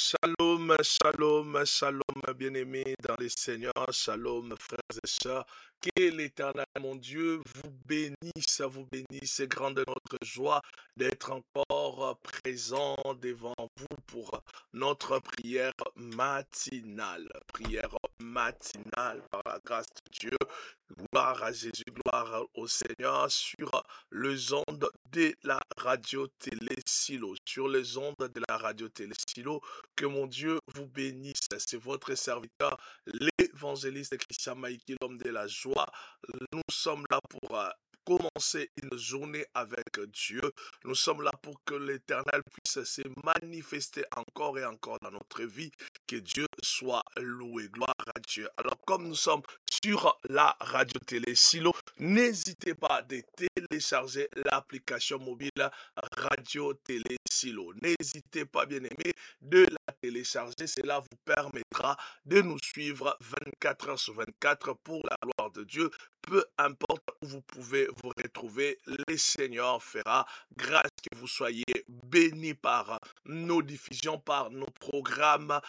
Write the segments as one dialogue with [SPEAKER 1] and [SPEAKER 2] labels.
[SPEAKER 1] Shalom, shalom, shalom, bien-aimés dans les seigneurs, shalom, frères et sœurs. Que l'Éternel, mon Dieu, vous bénisse. C'est grande notre joie d'être encore présent devant vous pour notre prière matinale. Prière matinale par la grâce de Dieu. Gloire à Jésus, gloire au Seigneur sur les ondes de la radio-télé Silo. Sur les ondes de la radio-télé Silo. Que mon Dieu vous bénisse. C'est votre serviteur, l'évangéliste Christian Maïki, l'homme de la joie. Nous sommes là pour commencer une journée avec Dieu. Nous sommes là pour que l'Éternel puisse se manifester encore et encore dans notre vie. Que Dieu soit loué. Gloire à Dieu. Alors, comme nous sommes sur la radio-télé Silo, n'hésitez pas de télécharger l'application mobile radio-télé Silo. N'hésitez pas, bien aimé, de la télécharger. Cela vous permettra de nous suivre 24 heures sur 24 pour la gloire de Dieu. Peu importe où vous pouvez vous retrouver, le Seigneur fera grâce que vous soyez bénis par nos diffusions, par nos programmes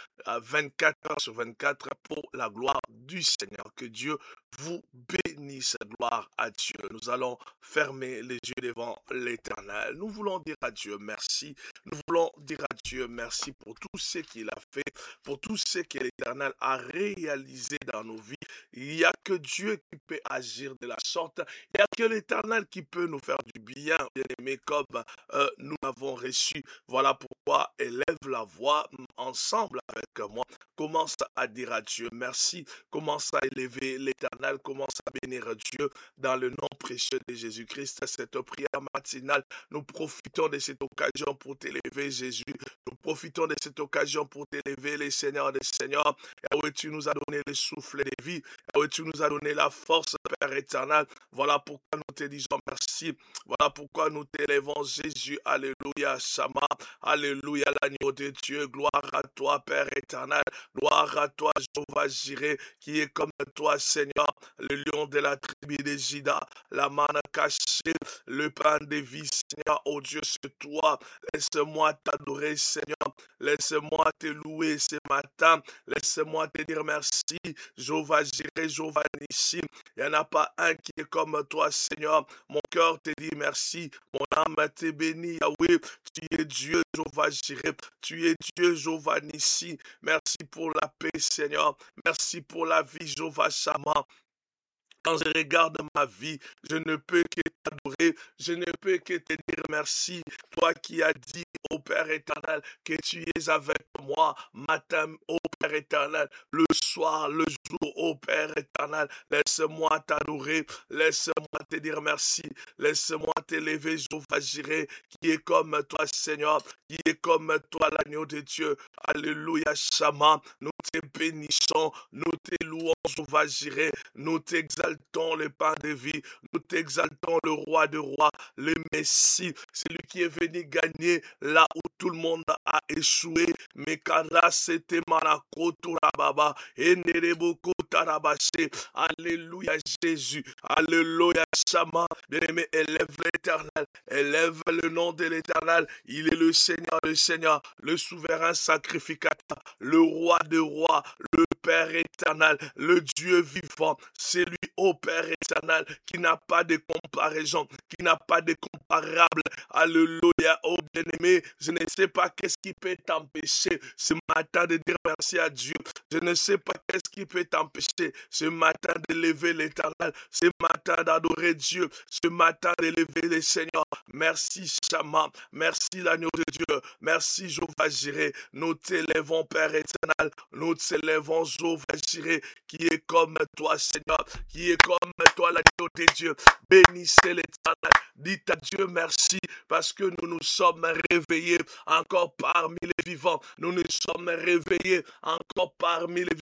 [SPEAKER 1] 24 heures sur 24 pour la gloire du Seigneur. Que Dieu vous bénisse, gloire à Dieu. Nous allons fermer les yeux devant l'Éternel. Nous voulons dire à Dieu merci. Nous voulons dire à Dieu merci pour tout ce qu'il a fait, pour tout ce que l'Éternel a réalisé dans nos vies. Il n'y a que Dieu qui peut agir de la sorte. Il n'y a que l'Éternel qui peut nous faire du bien, bien aimé, comme nous l'avons reçu. Voilà pourquoi élève la voix ensemble avec moi. Commence à dire à Dieu merci. Commence à élever l'Éternel. Commence à bénir Dieu dans le nom précieux de Jésus-Christ. Cette prière matinale, nous profitons de cette occasion pour t'élever, Jésus. Nous profitons de cette occasion pour t'élever, les seigneurs des seigneurs. Et où tu nous as donné le souffle de vie. Et où tu nous as donné la force, Père éternel. Voilà pourquoi nous te disons merci. Voilà pourquoi nous t'élevons, Jésus. Alléluia, Shama. Alléluia, l'agneau de Dieu. Gloire à toi, Père éternel. Gloire à toi, Jéhovah Jireh, qui est comme toi, Seigneur, le lion de la tribu de Juda, la manne cachée, le pain de vie, Seigneur. Oh Dieu, c'est toi. Laisse-moi t'adorer, Seigneur. Laisse-moi te louer ce matin. Laisse-moi te dire merci. Jéhovah Jireh, Jéhovah Nissi. Il n'y en a pas un qui est comme toi, Seigneur. Mon cœur te dit merci. Mon âme te bénit, Yahweh. Tu es Dieu, Jéhovah Jireh. Tu es Dieu, Jéhovah Nissi. Merci pour la paix, Seigneur. Merci pour la vie, Jéhovah Shammah. Quand je regarde ma vie, je ne peux que t'adorer, je ne peux que te dire merci. Toi qui as dit au Père éternel que tu es avec moi matin, ô Père éternel, le soir, le jour, ô Père éternel, laisse-moi t'adorer, laisse-moi te dire merci, laisse-moi t'élever, Jéhovah Jireh, qui est comme toi, Seigneur, qui est comme toi, l'agneau de Dieu. Alléluia, Shama, nous te bénissons, nous te louons, Jéhovah Jireh, nous t'exaltons le pain de vie, nous t'exaltons le roi de rois, le Messie, celui qui est venu gagner là où tout le monde a échoué. Mais Kara c'était Manakotura Baba, Enereboko Tarabashe. Alléluia Jésus, Alléluia Shama. Bien-aimé, élève l'Éternel, élève le nom de l'Éternel. Il est le Seigneur, le souverain sacrificateur, le roi de rois, le Père éternel, le Dieu vivant. C'est lui, ô Père éternel, qui n'a pas de comparaison, qui n'a pas de comparable. Alléluia, ô bien-aimé, je ne sais pas qu'est-ce qui peut t'empêcher ce matin de dire merci à Dieu. Je ne sais pas qu'est-ce qui peut t'empêcher ce matin d'élever l'Éternel, ce matin d'adorer Dieu, ce matin d'élever le Seigneur. Merci Shama, merci l'agneau de Dieu, merci Jéhovah Jireh. Nous t'élèvons Père éternel, nous t'élèvons Jéhovah Jireh, qui est comme toi Seigneur, qui est comme toi l'agneau de Dieu. Bénissez l'Éternel, dites à Dieu merci parce que nous nous sommes réveillés encore parmi les vivants. Nous nous sommes réveillés encore parmi les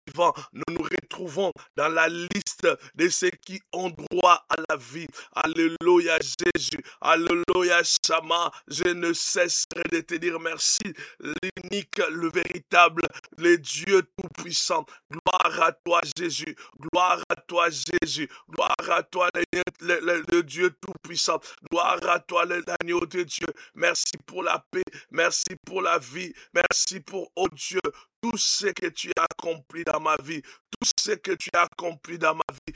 [SPEAKER 1] vivants, nous nous retrouvons dans la liste de ceux qui ont droit à la vie. Alléluia Jésus, alléluia Shama, je ne cesserai de te dire merci, l'unique, le véritable, le Dieu tout-puissant. Gloire à toi Jésus, gloire à toi Jésus, gloire à toi le Dieu tout-puissant, gloire à toi l'agneau de Dieu. Merci pour la paix, merci pour la vie, merci pour, oh Dieu, tout ce que tu as accompli dans ma vie, tout ce que tu as accompli dans ma vie,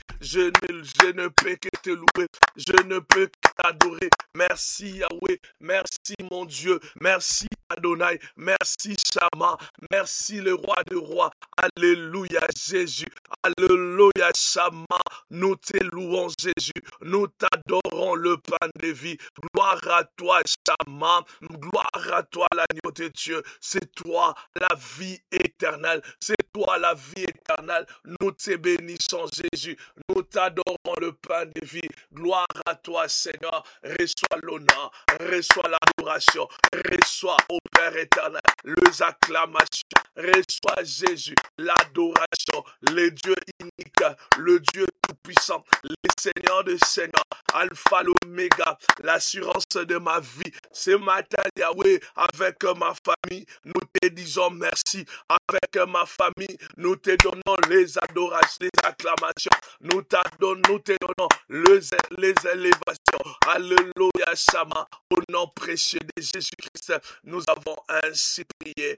[SPEAKER 1] je ne peux que te louer, je ne peux que t'adorer. Merci Yahweh, merci mon Dieu, merci Adonai, merci Shama, merci le roi des rois. Alléluia Jésus, alléluia Shama, nous te louons Jésus, nous t'adorons le pain de vie. Gloire à toi Shama, gloire à toi l'agneau de Dieu, c'est toi la vie éternelle, c'est toi la vie éternelle. Nous te bénissons Jésus, nous t'adorons le pain de vie. Gloire à toi Seigneur, reçois l'honneur, reçois l'adoration, reçois au Père éternel les acclamations, reçois Jésus l'adoration, le Dieu unique, le Dieu tout-puissant, le Seigneur des seigneurs, Alpha l'Oméga, l'assurance de ma vie. Ce matin Yahweh, avec ma famille, nous te disons merci. Avec ma famille, nous te donnons les adorations, les acclamations, nous te donnons les élévations. Alléluia Shama, au nom précieux de Jésus-Christ, nous avons ainsi prié.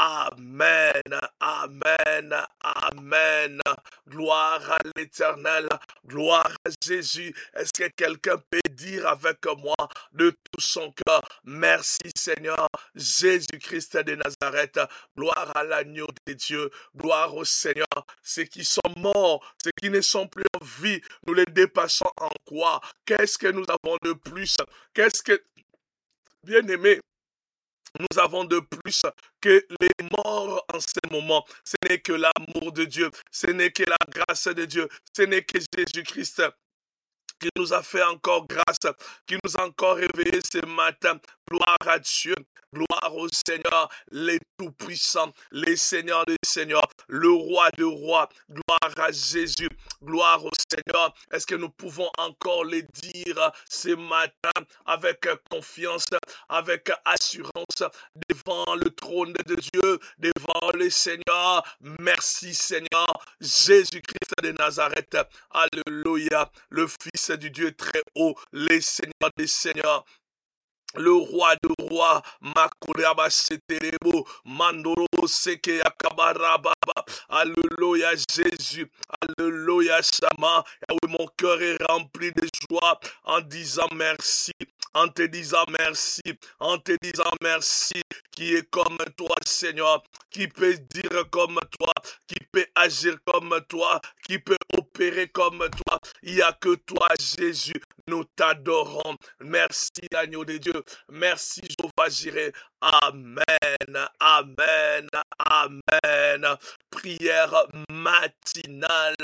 [SPEAKER 1] Amen, amen, amen. Gloire à l'Éternel, gloire à Jésus. Est-ce que quelqu'un peut dire avec moi de tout son cœur, merci Seigneur, Jésus-Christ de Nazareth, gloire à l'agneau de Dieu, gloire au Seigneur. Ceux qui sont morts, ceux qui ne sont plus en vie, nous les dépassons en quoi? Qu'est-ce que nous avons de plus? Qu'est-ce que, bien-aimé, nous avons de plus que les morts en ce moment? Ce n'est que l'amour de Dieu, ce n'est que la grâce de Dieu, ce n'est que Jésus-Christ qui nous a fait encore grâce, qui nous a encore réveillés ce matin. Gloire à Dieu, gloire au Seigneur, les tout-puissants, les seigneurs des seigneurs, le roi des rois. Gloire à Jésus, gloire au Seigneur. Est-ce que nous pouvons encore le dire ce matin avec confiance, avec assurance, devant le trône de Dieu, devant le Seigneur? Merci Seigneur, Jésus-Christ de Nazareth. Alléluia, le Fils du Dieu très haut, les seigneurs des seigneurs, le roi de roi, Makuraba Seterebo, Mandoro Seke Akabarababa. Alléluia Jésus, alléluia Shama. Et oui, mon cœur est rempli de joie en disant merci, en te disant merci, en te disant merci. Qui est comme toi, Seigneur, qui peut dire comme toi, qui peut agir comme toi, qui peut opérer comme toi. Il n'y a que toi, Jésus. Nous t'adorons. Merci, agneau de Dieu. Merci, Jéhovah Jireh. Amen, amen, amen. Prière matinale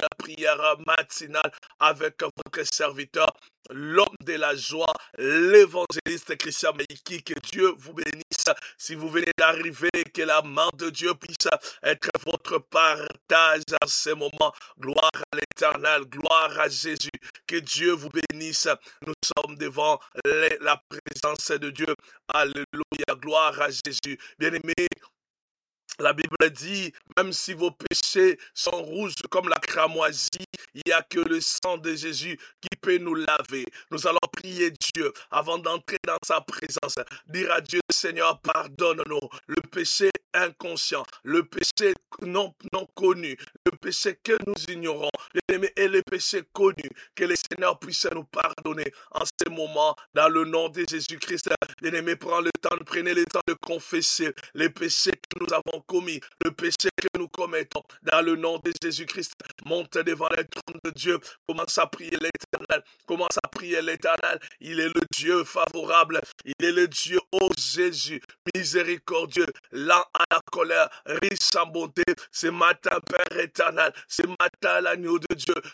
[SPEAKER 1] avec votre serviteur, l'homme de la joie, l'évangéliste Christian Meiki. Que Dieu vous bénisse. Si vous venez d'arriver, que la main de Dieu puisse être votre partage en ce moment. Gloire à l'Éternel, gloire à Jésus. Que Dieu vous bénisse. Nous sommes devant la présence de Dieu. Alléluia, gloire à Jésus. Bien-aimés, la Bible dit, même si vos péchés sont rouges comme la cramoisie, il n'y a que le sang de Jésus qui peut nous laver. Nous allons prier Dieu avant d'entrer dans sa présence. Dire à Dieu, Seigneur, pardonne-nous le péché inconscient, le péché non connu, le péché que nous ignorons, et les péchés connus, que le Seigneur puisse nous pardonner en ce moment, dans le nom de Jésus-Christ. Bien-aimé, prenez le temps de confesser les péchés que nous avons commis, le péché que nous commettons, dans le nom de Jésus-Christ. Monte devant le trône de Dieu, commence à prier l'Éternel, commence à prier l'Éternel. Il est le Dieu favorable, il est le Dieu, ô Jésus, miséricordieux, lent à la colère, riche en bonté. Ce matin, Père éternel, ce matin, l'agneau de Dieu, je viens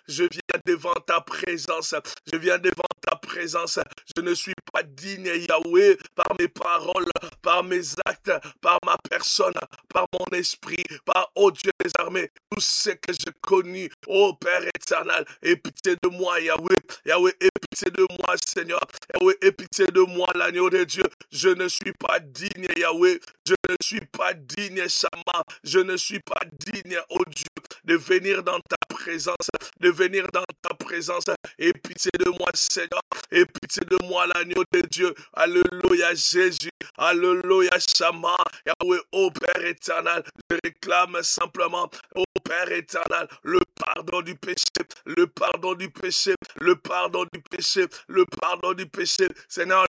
[SPEAKER 1] viens devant ta présence. Je viens devant ta présence. Je ne suis pas digne, Yahweh, par mes paroles, par mes actes, par ma personne, par mon esprit, par, oh Dieu des armées, tout ce que j'ai connu, oh Père éternel, aie pitié de moi, Yahweh. Yahweh, aie pitié de moi, Seigneur. Yahweh, aie pitié de moi, l'agneau de Dieu. Je ne suis pas digne, Yahweh. Je ne suis pas digne, Shama. Je ne suis pas digne, oh Dieu, de venir dans ta présence, de venir dans ta présence. Aie pitié de moi, Seigneur. Aie pitié de moi, l'agneau de Dieu. Alléluia, Jésus. Alléluia, Shama. Yahweh, oh Père éternel, je réclame simplement, oh Père éternel, le pardon du péché, le pardon du péché, le pardon du péché, le pardon du péché. Seigneur,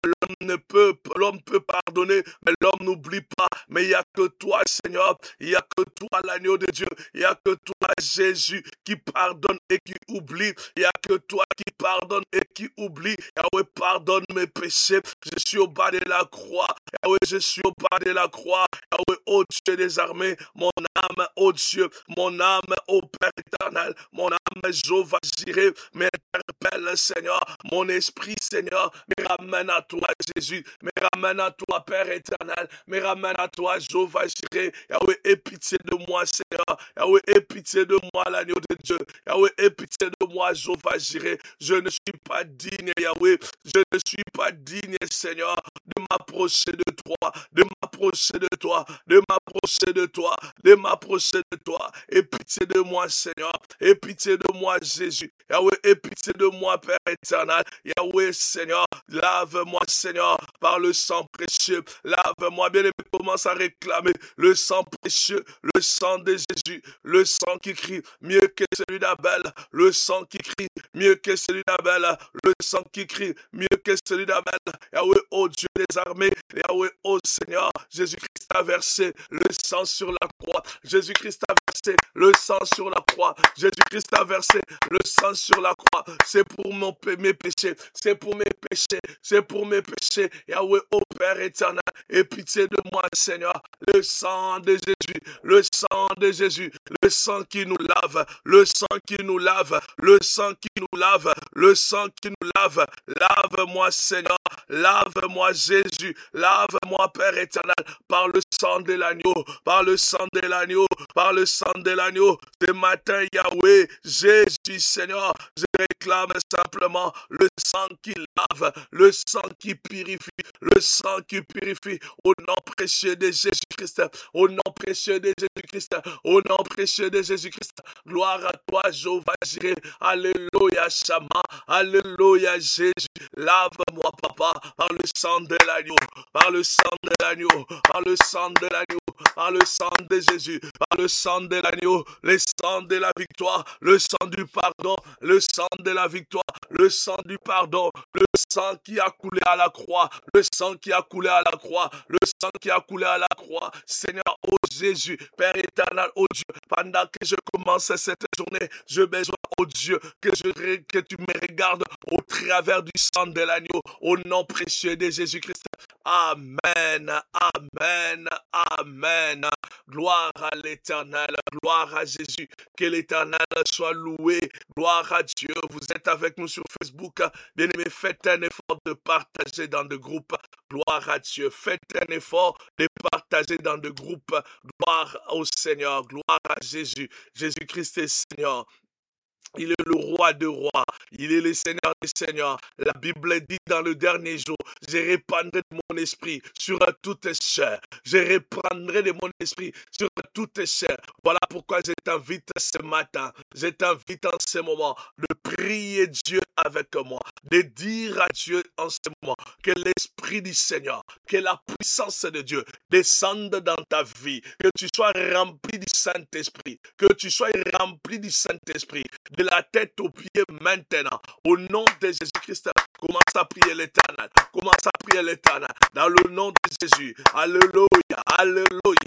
[SPEAKER 1] l'homme peut pardonner, mais l'homme n'oublie pas. Mais il n'y a que toi, Seigneur, il n'y a que toi, l'agneau de Dieu, il n'y a que toi, Jésus, qui pardonne et qui oublie. Il n'y a que toi qui pardonne et qui oublie. Yahweh, pardonne mes péchés. Je suis au bas de la croix. Yahweh, je suis au bas de la croix. Yahweh, ô Dieu des armées, mon âme, ô Dieu, mon âme, ô Père éternel, mon âme, Jéhovah Jireh, m'interpelle, Seigneur, mon esprit, Seigneur, me ramène à toi, Jésus, me ramène à toi, Père éternel, me ramène à toi, Jéhovah Jireh. Yahweh, aie pitié de moi, Seigneur. Yahweh, aie pitié de moi, l'agneau de Dieu. Yahweh, aie pitié de moi, Jéhovah Jireh. Je ne suis pas digne, Yahweh. Je ne suis pas digne, Seigneur, de m'approcher de toi, de m'approcher de toi, de m'approcher de toi, de m'approcher de toi. Aie pitié de moi, Seigneur. Aie pitié de moi, Jésus. Yahweh, aie pitié de moi, Père éternel. Yahweh, Seigneur, lave-moi, Seigneur, par le sang précieux. Lave-moi, bien-aimé, commence à réclamer le sang précieux, le sang de Jésus, le sang qui crie mieux que celui d'Abel, le sang qui crie mieux que celui d'Abel, le sang qui crie mieux que celui d'Abel. Yahweh, ô Dieu des armées, Yahweh, ô Seigneur, Jésus-Christ a versé le sang sur la croix. Jésus-Christ a versé le sang sur la croix. Jésus-Christ a versé le sang sur la croix. C'est pour mes péchés. C'est pour mes péchés. C'est pour mes péchés. Yahweh, ô Père éternel, aie pitié de moi, Seigneur. Le sang de Jésus. Le sang de Jésus. Le sang qui nous lave. Le sang qui nous lave. Le sang qui nous lave. Le sang qui nous lave. Lave-moi, Seigneur. Lave-moi, Jésus. Lave-moi, Père éternel, par le sang de l'agneau. Par le sang de l'agneau. Par le sang de l'agneau. Ce matin, Yahweh, Jésus, Seigneur, je réclame simplement le sang qui lave, le sang qui purifie, le sang qui purifie, au nom précieux de Jésus-Christ, au nom précieux de Jésus-Christ, au nom précieux de Jésus-Christ. Gloire à toi, Jéhovah Jireh. Alléluia, Shama. Alléluia, Jésus. Lave-moi, Papa, par le sang de l'agneau, par le sang de l'agneau, par le sang de l'agneau, par le sang de Jésus, par le sang de l'agneau, le sang de la victoire, le sang du pardon, le sang de la victoire, le sang du pardon, le sang qui a coulé à la croix, le sang qui a coulé à la croix, le sang qui a coulé à la croix. Seigneur, ô Jésus, Père éternel, ô Dieu, pendant que je commence cette journée, je besoin, ô Dieu, que tu me regardes au travers du sang de l'agneau, au nom précieux de Jésus-Christ. Amen, amen, amen. Gloire à l'Éternel, gloire à Jésus. Que l'Éternel soit loué. Gloire à Dieu. Vous êtes avec nous sur Facebook. Bien-aimés, faites un effort de partager dans des groupes. Gloire à Dieu. Faites un effort de partager dans des groupes. Gloire au Seigneur. Gloire à Jésus. Jésus-Christ est Seigneur. Il est le roi des rois, il est le Seigneur des seigneurs. La Bible dit dans le dernier jour, je répandrai de mon esprit sur toute chair. Je répandrai de mon esprit sur toute chair. Voilà pourquoi je t'invite ce matin, je t'invite en ce moment de prier Dieu avec moi, de dire à Dieu en ce moment que l'esprit du Seigneur, que la puissance de Dieu descende dans ta vie, que tu sois rempli du Saint-Esprit, que tu sois rempli du Saint-Esprit, de la tête aux pieds maintenant. Au nom de Jésus-Christ, commence à prier l'Éternel. Commence à prier l'Éternel. Dans le nom de Jésus. Alléluia, alléluia,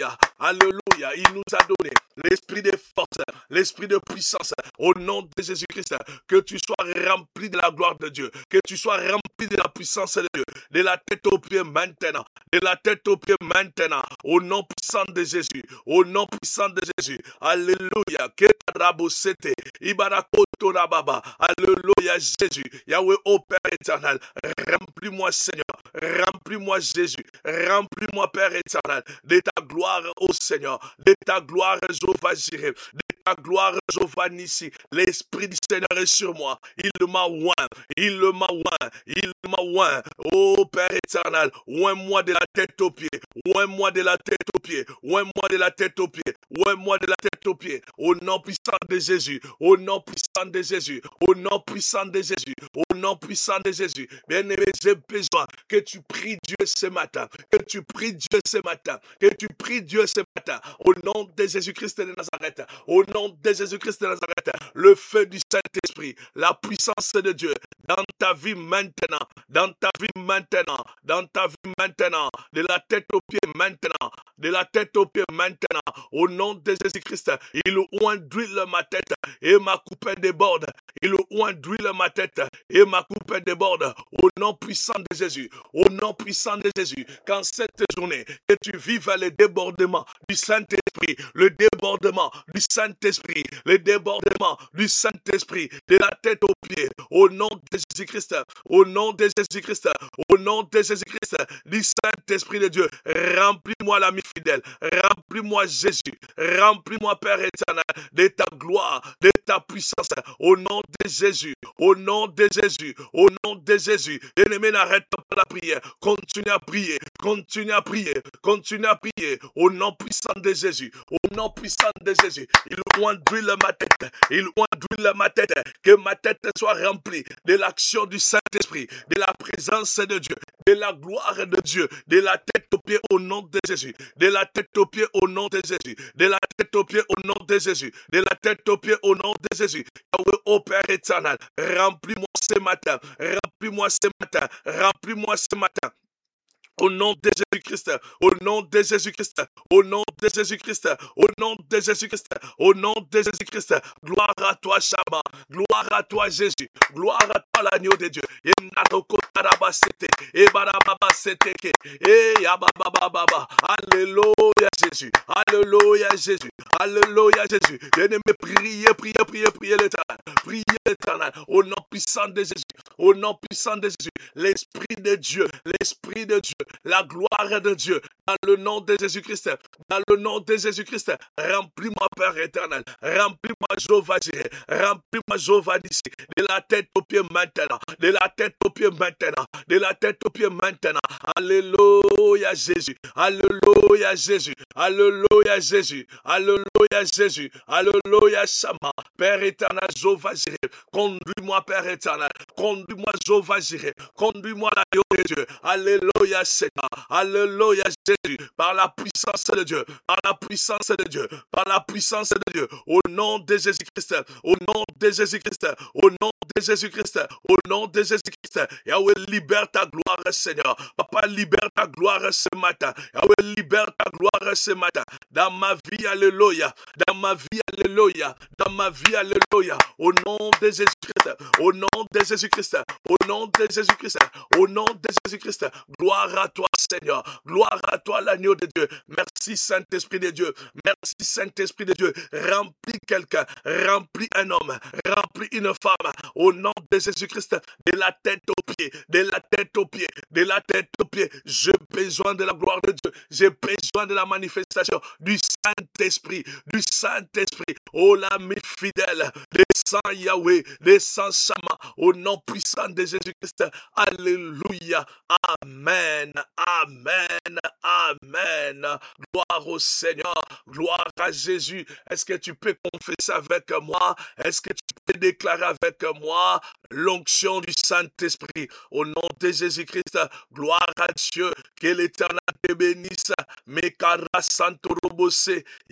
[SPEAKER 1] Alléluia. Il nous a donné l'esprit de force, l'esprit de puissance. Au nom de Jésus-Christ, que tu sois rempli de la gloire de Dieu, que tu sois rempli de la puissance de Dieu, de la tête aux pieds maintenant, de la tête aux pieds maintenant, au nom puissant de Jésus, au nom puissant de Jésus. Alléluia. Ketarabosete, Ibarakotorababa. Alléluia, Jésus. Yahweh, ô Père éternel, remplis-moi, Seigneur, remplis-moi, Jésus, remplis-moi, Père éternel, de ta gloire, ô Seigneur, de ta gloire, Jéhovah Jireh, de ta gloire, Jéhovah Nissi. L'Esprit du Seigneur est sur moi. Il m'a oint, il m'a oint, il m'a oint. Ô Père éternel, oint-moi de la tête aux pieds, oint-moi de la tête aux pieds, oint-moi de la tête aux pieds, oint-moi de la tête aux pieds. Au nom puissant de Jésus, au nom puissant de Jésus, au nom puissant de Jésus, au nom puissant de Jésus. Bien-aimé, j'ai besoin que tu pries Dieu ce matin, que tu pries Dieu ce matin, que tu pries Dieu ce matin. Au nom de Jésus-Christ de Nazareth, au nom de Jésus-Christ de Nazareth, le feu du Saint-Esprit, la puissance de Dieu dans ta vie maintenant, dans ta vie maintenant, dans ta vie maintenant, de la tête aux pieds maintenant, de la tête aux pieds maintenant, au nom de Jésus-Christ. Il oint d'huile ma tête et ma coupe déborde. Il oint d'huile ma tête et ma coupe déborde. Au nom puissant de Jésus, au nom puissant de Jésus, qu'en cette journée, que tu vives le débordement du Saint-Esprit, le débordement du Saint-Esprit, le débordement du Saint-Esprit, de la tête aux pieds, au nom de Jésus-Christ, au nom de Jésus-Christ, au nom de Jésus-Christ, du Saint-Esprit de Dieu. Remplis-moi l'ami fidèle, remplis-moi Jésus, remplis-moi Père éternel, de ta gloire, de ta puissance, au nom de Jésus, au nom de Jésus, au nom de Jésus. Bien-aimé, n'arrête pas la prière, continue à prier, continue à prier, continue à prier, au nom puissant de Jésus, au nom puissant de Jésus. Il oint d'huile ma tête, il oint d'huile ma tête, que ma tête soit remplie de l'action du Saint-Esprit, de la présence de Dieu, de la gloire de Dieu, de la tête aux pieds au nom de Jésus, de la tête aux pieds au nom de Jésus, de la tête aux pieds au nom de Jésus, de la tête aux pieds au nom de Jésus. Ô Père éternel, remplis-moi ce matin, remplis-moi ce matin, remplis-moi ce matin. Au nom de Jésus-Christ, au nom de Jésus-Christ, au nom de Jésus-Christ, au nom de Jésus-Christ, au nom de Jésus-Christ. Gloire à toi, Shama. Gloire à toi, Jésus. Gloire à toi, l'agneau de Dieu. Alléluia, Jésus. Alléluia, Jésus. Alléluia, Jésus. Bien-aimé, priez, priez, priez, priez l'éternel. Priez l'éternel. Au nom puissant de Jésus. Au nom puissant de Jésus. L'Esprit de Dieu. L'Esprit de Dieu. La gloire de Dieu, dans le nom de Jésus-Christ, dans le nom de Jésus-Christ, remplis-moi, Père éternel, remplis-moi, Jéhovah Jireh, remplis-moi, Jéhovah Nissi, de la tête aux pieds maintenant, de la tête aux pieds maintenant, de la tête aux pieds maintenant. Alléluia, Jésus, alléluia, Jésus, alléluia, Jésus, alléluia, Jésus, alléluia, Shama, Père éternel, Jéhovah Jireh, conduis-moi, Père éternel, conduis-moi, Jéhovah Jireh, conduis-moi, l'agneau de Dieu, alléluia, Seigneur, alléluia, Jésus, par la puissance de Dieu, par la puissance de Dieu, par la puissance de Dieu, au nom de Jésus-Christ, au nom de Jésus-Christ, au nom de Jésus-Christ, au nom de Jésus-Christ. Yahweh, libère ta gloire, Seigneur. Papa, libère ta gloire ce matin. Yahweh, libère ta gloire ce matin. Dans ma vie, alléluia. Dans ma vie, alléluia. Dans ma vie, alléluia. Au nom de Jésus-Christ, au nom de Jésus-Christ, au nom de Jésus-Christ, au nom de Jésus-Christ. Gloire à toi, Seigneur. Gloire à toi, l'agneau de Dieu. Merci, Saint-Esprit de Dieu. Merci, Saint-Esprit de Dieu. Remplis quelqu'un, remplis un homme, remplis une femme. Au nom de Jésus-Christ, de la tête aux pieds, de la tête aux pieds, de la tête aux pieds. J'ai besoin de la gloire de Dieu. J'ai besoin de la manifestation du Saint-Esprit, du Saint-Esprit. Oh, l'ami fidèle, descends Yahweh, descends Shama, au nom puissant de Jésus-Christ. Alléluia. Amen, amen, amen. Gloire au Seigneur, gloire à Jésus. Est-ce que tu peux confesser avec moi? Est-ce que tu peux déclarer avec moi l'onction du Saint-Esprit? Au nom de Jésus-Christ, gloire à Dieu, que l'Éternel te bénisse. Mekara Santorobose,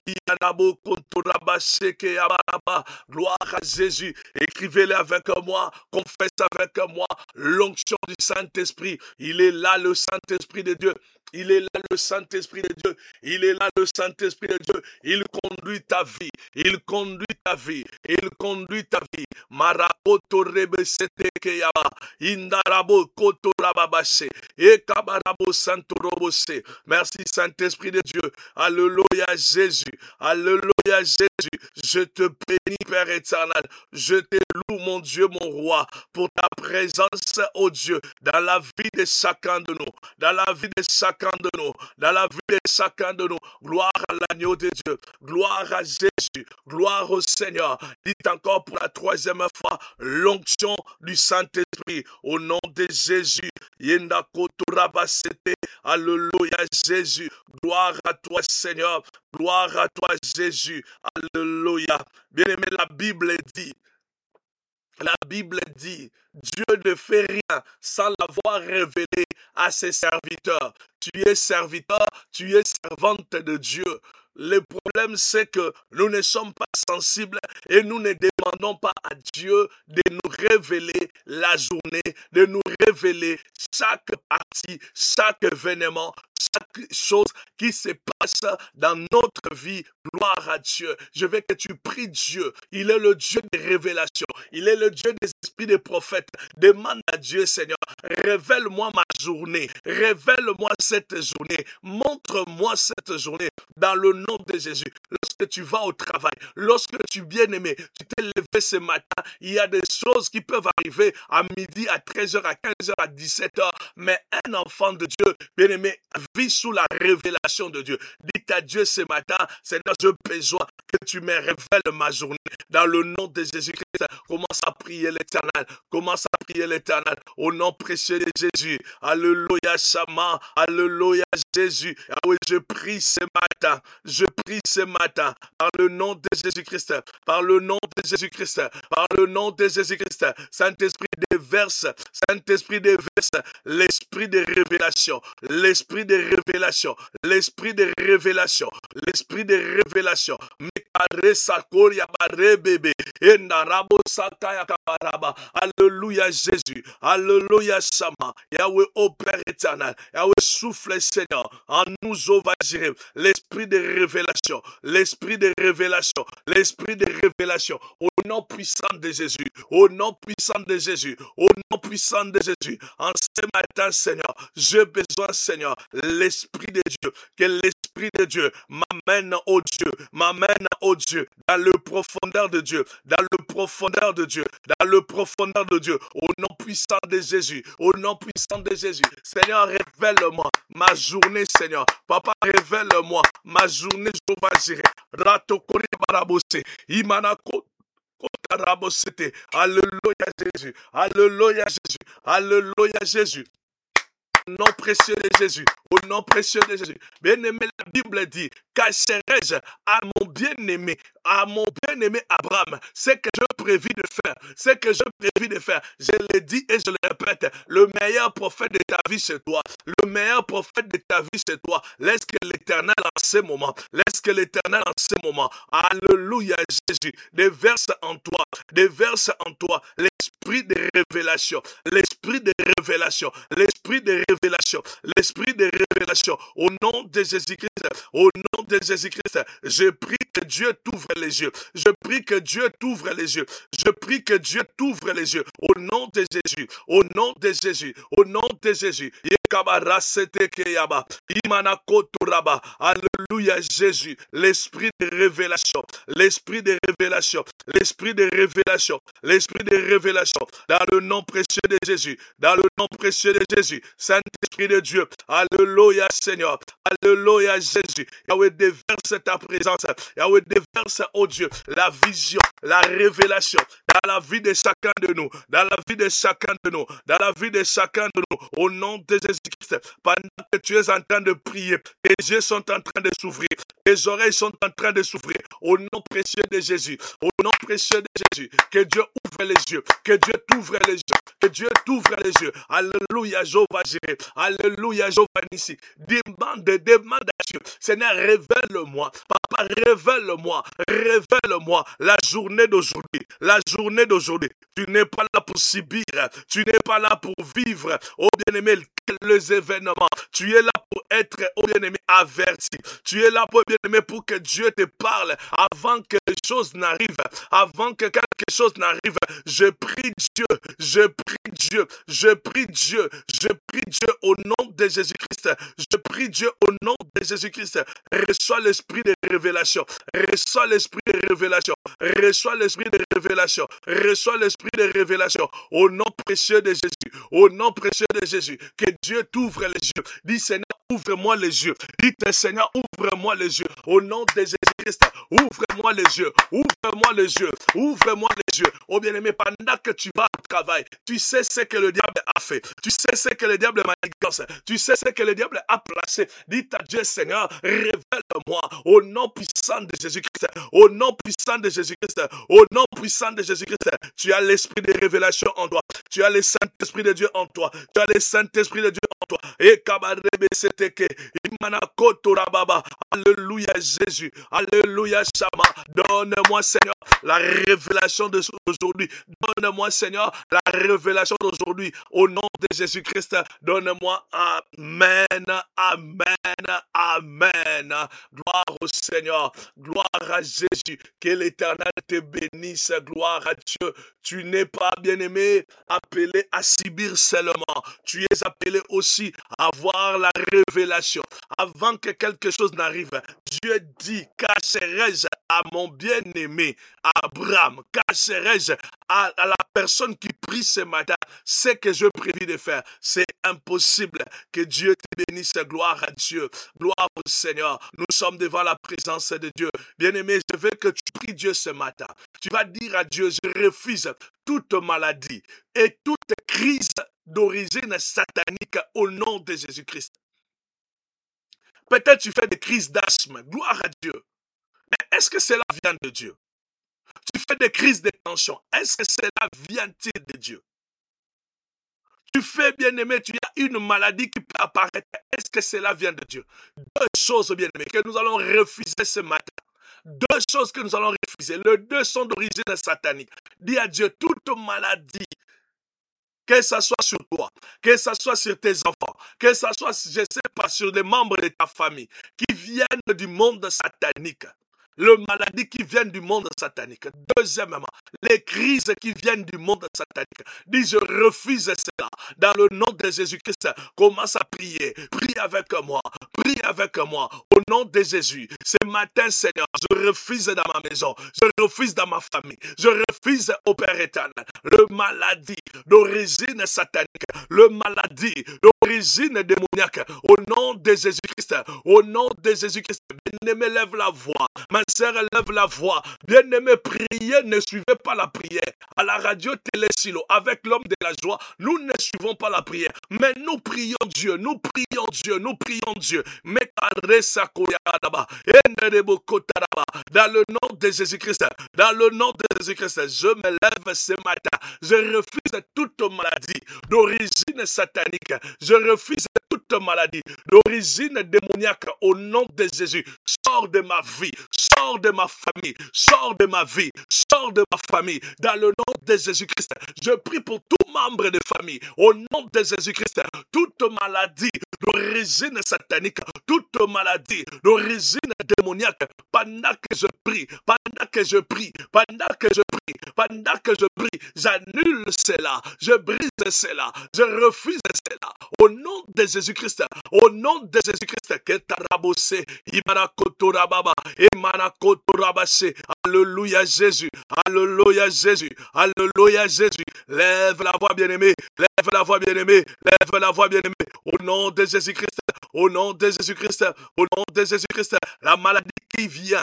[SPEAKER 1] Yanabo Kontorabase, Keyabaraba. Gloire à Jésus. Écrivez-le avec moi. Confesse avec moi l'onction du Saint-Esprit. Il est là, le Saint-Esprit de Dieu. Il est là, le Saint-Esprit de Dieu. Il est là, le Saint-Esprit de Dieu. Il conduit ta vie. Il conduit ta vie. Il conduit ta vie. Marakoto rebesete keyaba. Indarabo koto rababase. Ekabarabo santorobose. Merci, Saint-Esprit de Dieu. Alléluia, Jésus. Alléluia, Jésus. Je te bénis, Père éternel. Je te loue, mon Dieu, mon roi, pour ta présence, oh Dieu, dans la vie de chacun de nous. Dans la vie de chacun de nous. Dans la vie de chacun de nous. Gloire à l'agneau de Dieu. Gloire à Jésus. Gloire au Seigneur. Dites encore pour la troisième fois l'onction du Saint-Esprit. Au nom de Jésus. Yenda koturabasete. Alléluia, Jésus. Gloire à toi, Seigneur. Gloire à toi, Jésus. Alléluia. Bien-aimé, la Bible dit, Dieu ne fait rien sans l'avoir révélé à ses serviteurs. Tu es serviteur, tu es servante de Dieu. Le problème, c'est que nous ne sommes pas sensibles et nous ne demandons pas à Dieu de nous révéler la journée, de nous révéler chaque partie, chaque événement, chaque chose qui se passe dans notre vie. Gloire à Dieu. Je veux que tu pries Dieu. Il est le Dieu des révélations. Il est le Dieu des esprits des prophètes. Demande à Dieu, Seigneur, révèle-moi ma journée. Révèle-moi cette journée. Montre-moi cette journée dans le nom de Jésus. Lorsque tu vas au travail, lorsque tu bien-aimé, tu t'es levé ce matin, il y a des choses qui peuvent arriver à midi, à 13h, à 15h, à 17h. Mais un enfant de Dieu, bien-aimé, vit sous la révélation de Dieu. Dites à Dieu ce matin, Seigneur, j'ai besoin que tu me révèles ma journée. Dans le nom de Jésus-Christ, commence à prier l'Éternel. Commence à prier l'Éternel. Au nom précieux de Jésus. Alléluia, Shama. Alléluia, Jésus. Ah oui, je prie ce matin. Je prie ce matin. Par le nom de Jésus-Christ. Par le nom de Jésus-Christ. Par le nom de Jésus-Christ. Saint-Esprit déverse. Saint-Esprit déverse l'esprit de révélation. L'esprit de révélation. L'esprit de révélation. L'esprit de révélation. Alléluia Jésus. Alléluia Sama. Yahweh au Père éternel. Yahweh souffle Seigneur. En nous au Vajiré. L'esprit de révélation. L'esprit de révélation. L'esprit de révélation. Au nom puissant de Jésus. Au nom puissant de Jésus. Au nom puissant de Jésus. En ce matin Seigneur. J'ai besoin Seigneur. L'esprit de Dieu. Que l'esprit de Dieu m'amène au Dieu. M'amène au Dieu. Dans le profondeur de Dieu. Dans le profondeur de Dieu. Dans le profondeur de Dieu. Au nom puissant de Jésus. Au nom puissant de Jésus. Seigneur, révèle-moi ma journée, Seigneur. Papa, révèle-moi ma journée, Jéhovah Jireh. Ratokori barabose. Imanako. Alléluia Jésus. Alléluia Jésus. Alléluia Jésus. Au nom précieux de Jésus. Au nom précieux de Jésus. Bien-aimé, la Bible dit, cacherai-je à mon bien-aimé Abraham, ce que je prévis de faire, ce que je prévis de faire. Je le dis et je le répète, le meilleur prophète de ta vie c'est toi. Le meilleur prophète de ta vie c'est toi. Laisse que l'Éternel en ce moment, laisse que l'Éternel en ce moment, alléluia Jésus, déverse en toi l'esprit de révélation, l'esprit de révélation, l'esprit de révélation, l'esprit de révélation, au nom de Jésus-Christ, au nom de Jésus-Christ, je prie que Dieu t'ouvre les yeux, je prie que Dieu t'ouvre les yeux, je prie que Dieu t'ouvre les yeux, au nom de Jésus, au nom de Jésus, au nom de Jésus, alléluia Jésus, l'esprit de révélation, l'esprit de révélation, l'esprit de révélation, l'esprit de révélation, dans le nom précieux de Jésus, dans le nom précieux de Jésus, Saint-Esprit de Dieu, alléluia Seigneur, alléluia Jésus, Yahweh déverse ta présence, Yahweh déverse, oh Dieu, la vision, la révélation, dans la vie de chacun de nous, dans la vie de chacun de nous, dans la vie de chacun de nous, au nom de Jésus-Christ, pendant que tu es en train de prier, les yeux sont en train de s'ouvrir, Tes oreilles sont en train de souffrir. Au nom précieux de Jésus. Au nom précieux de Jésus. Que Dieu ouvre les yeux. Que Dieu t'ouvre les yeux. Que Dieu t'ouvre les yeux. Alléluia, Jéhovah Jireh. Alléluia, Jéhovah Nissi. Demande à Dieu. Seigneur, révèle-moi. Papa, révèle-moi. Révèle-moi la journée d'aujourd'hui. La journée d'aujourd'hui. Tu n'es pas là pour subir. Tu n'es pas là pour vivre. Oh bien-aimé, les événements. Tu es là pour être, oh bien-aimé, averti. Tu es là, oh bien-aimé, pour que Dieu te parle avant que les choses n'arrivent. Avant que quelque chose n'arrive. Je prie Dieu. Je prie Dieu. Je prie Dieu. Je prie Dieu au nom de Jésus-Christ. Je prie Dieu au nom de Jésus-Christ. Reçois l'esprit de révélation. Reçois l'esprit de révélation. Reçois l'esprit de révélation. Reçois l'esprit de révélation. Au nom précieux de Jésus. Au nom précieux de Jésus. Que Dieu t'ouvre les yeux. Dis Seigneur, ouvre-moi les yeux. Dites Seigneur, ouvre-moi les yeux. Au nom de Jésus-Christ. Ouvre-moi les yeux. Ouvre-moi les yeux. Ouvre-moi les yeux. Oh bien-aimé, pendant que tu vas au travail, tu sais ce que le diable a fait. Tu sais ce que le diable manigance. Tu sais ce que le diable a placé. Dites à Dieu, Seigneur, révèle-moi au nom puissant de Jésus-Christ. Au nom puissant de Jésus-Christ. Au nom puissant de Jésus-Christ. Tu as l'esprit de révélation en toi. Tu as le Saint-Esprit de Dieu en toi. Tu as le Saint-Esprit de Dieu en toi. Et kabarebe seteke. Imana kotorababa. Alléluia Jésus. Alléluia Shama. Donne-moi Seigneur la révélation d'aujourd'hui. Donne-moi Seigneur la révélation d'aujourd'hui. Au nom de Jésus-Christ. Donne-moi Amen. Amen. Amen. Gloire au Seigneur. Gloire à Jésus. Que l'Éternel te bénisse. Gloire à Dieu. Tu n'es pas, bien-aimé, appelé à subir seulement. Tu es appelé aussi à voir la révélation. Avant que quelque chose n'arrive, Dieu dit, cacherai-je à mon bien-aimé Abraham, cacherai-je à la personne qui prie ce matin ce que je prévis de faire. C'est impossible. Que Dieu te bénisse. Gloire à Dieu. Gloire au Seigneur. Nous sommes devant la présence de Dieu. Bien-aimé, je veux que tu pries Dieu ce matin. Tu vas dire à Dieu, je refuse toute maladie et toute crise d'origine satanique au nom de Jésus-Christ. Peut-être tu fais des crises d'asthme. Gloire à Dieu. Mais est-ce que cela vient de Dieu? Tu fais des crises de tension. Est-ce que cela vient-il de Dieu? Tu fais, bien-aimé, tu as une maladie qui peut apparaître. Est-ce que cela vient de Dieu? Deux choses, bien-aimé, que nous allons refuser ce matin. Deux choses que nous allons refuser. Les deux sont d'origine satanique. Dis à Dieu, toute maladie, que ce soit sur toi, que ce soit sur tes enfants, que ce soit, je ne sais pas, sur les membres de ta famille, qui viennent du monde satanique. Les maladies qui viennent du monde satanique. Deuxièmement, les crises qui viennent du monde satanique. Dis, je refuse cela. Dans le nom de Jésus-Christ, commence à prier. Prie avec moi. Prie avec moi. Au nom de Jésus. Ce matin, Seigneur, je refuse dans ma maison. Je refuse dans ma famille. Je refuse au Père éternel. Le maladie d'origine satanique. Le maladie d'origine démoniaque. Au nom de Jésus-Christ. Au nom de Jésus-Christ. Bien-aimé, lève la voix. Ma sœur, lève la voix. Bien-aimé, priez, ne suivez pas la prière. À la radio Télé Silo, avec l'homme de la joie, nous ne suivons pas la prière. Mais nous prions Dieu, nous prions Dieu, nous prions Dieu. Dans le nom de Jésus-Christ, dans le nom de Jésus-Christ, je me lève ce matin. Je refuse toute maladie d'origine satanique. Je refuse toute maladie d'origine démoniaque au nom de Jésus. Sors de ma vie, sors de ma famille, sors de ma vie, sors de ma famille. Dans le nom de Jésus-Christ, je prie pour tout membre de famille. Au nom de Jésus-Christ, toute maladie d'origine satanique, toute maladie d'origine démoniaque, pendant que je prie, pendant que je prie, pendant que je prie, pendant que je prie, j'annule cela, je brise cela, je refuse cela. Au nom de Jésus-Christ, au nom de Jésus-Christ, que tarabose, imanakotorababa, emanakotorabase. Alléluia Jésus, alléluia Jésus, alléluia Jésus. Lève la voix bien-aimée, lève la voix bien-aimée, lève la voix bien-aimée. Au nom de Jésus-Christ, au nom de Jésus-Christ, au nom de Jésus-Christ, la maladie qui vient,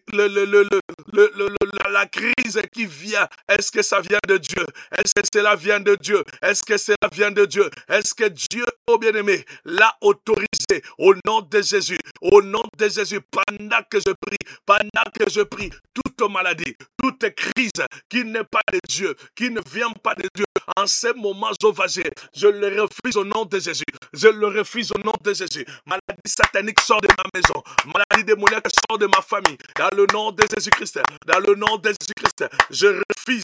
[SPEAKER 1] la crise qui vient, est-ce que ça vient de Dieu? Est-ce que cela vient de Dieu? Est-ce que cela vient de Dieu? Est-ce que Dieu, oh bien-aimé, l'a autorisé au nom de Jésus? Au nom de Jésus, pendant que je prie, toute maladie, toute crise qui n'est pas de Dieu, qui ne vient pas de Dieu, en ces moments, je le refuse au nom de Jésus. Je le refuse au nom de Jésus. Maladie satanique sort de ma maison. Maladie démoniaque sort de ma famille. Dans le nom de Jésus-Christ. Dans le nom de Jésus-Christ. Je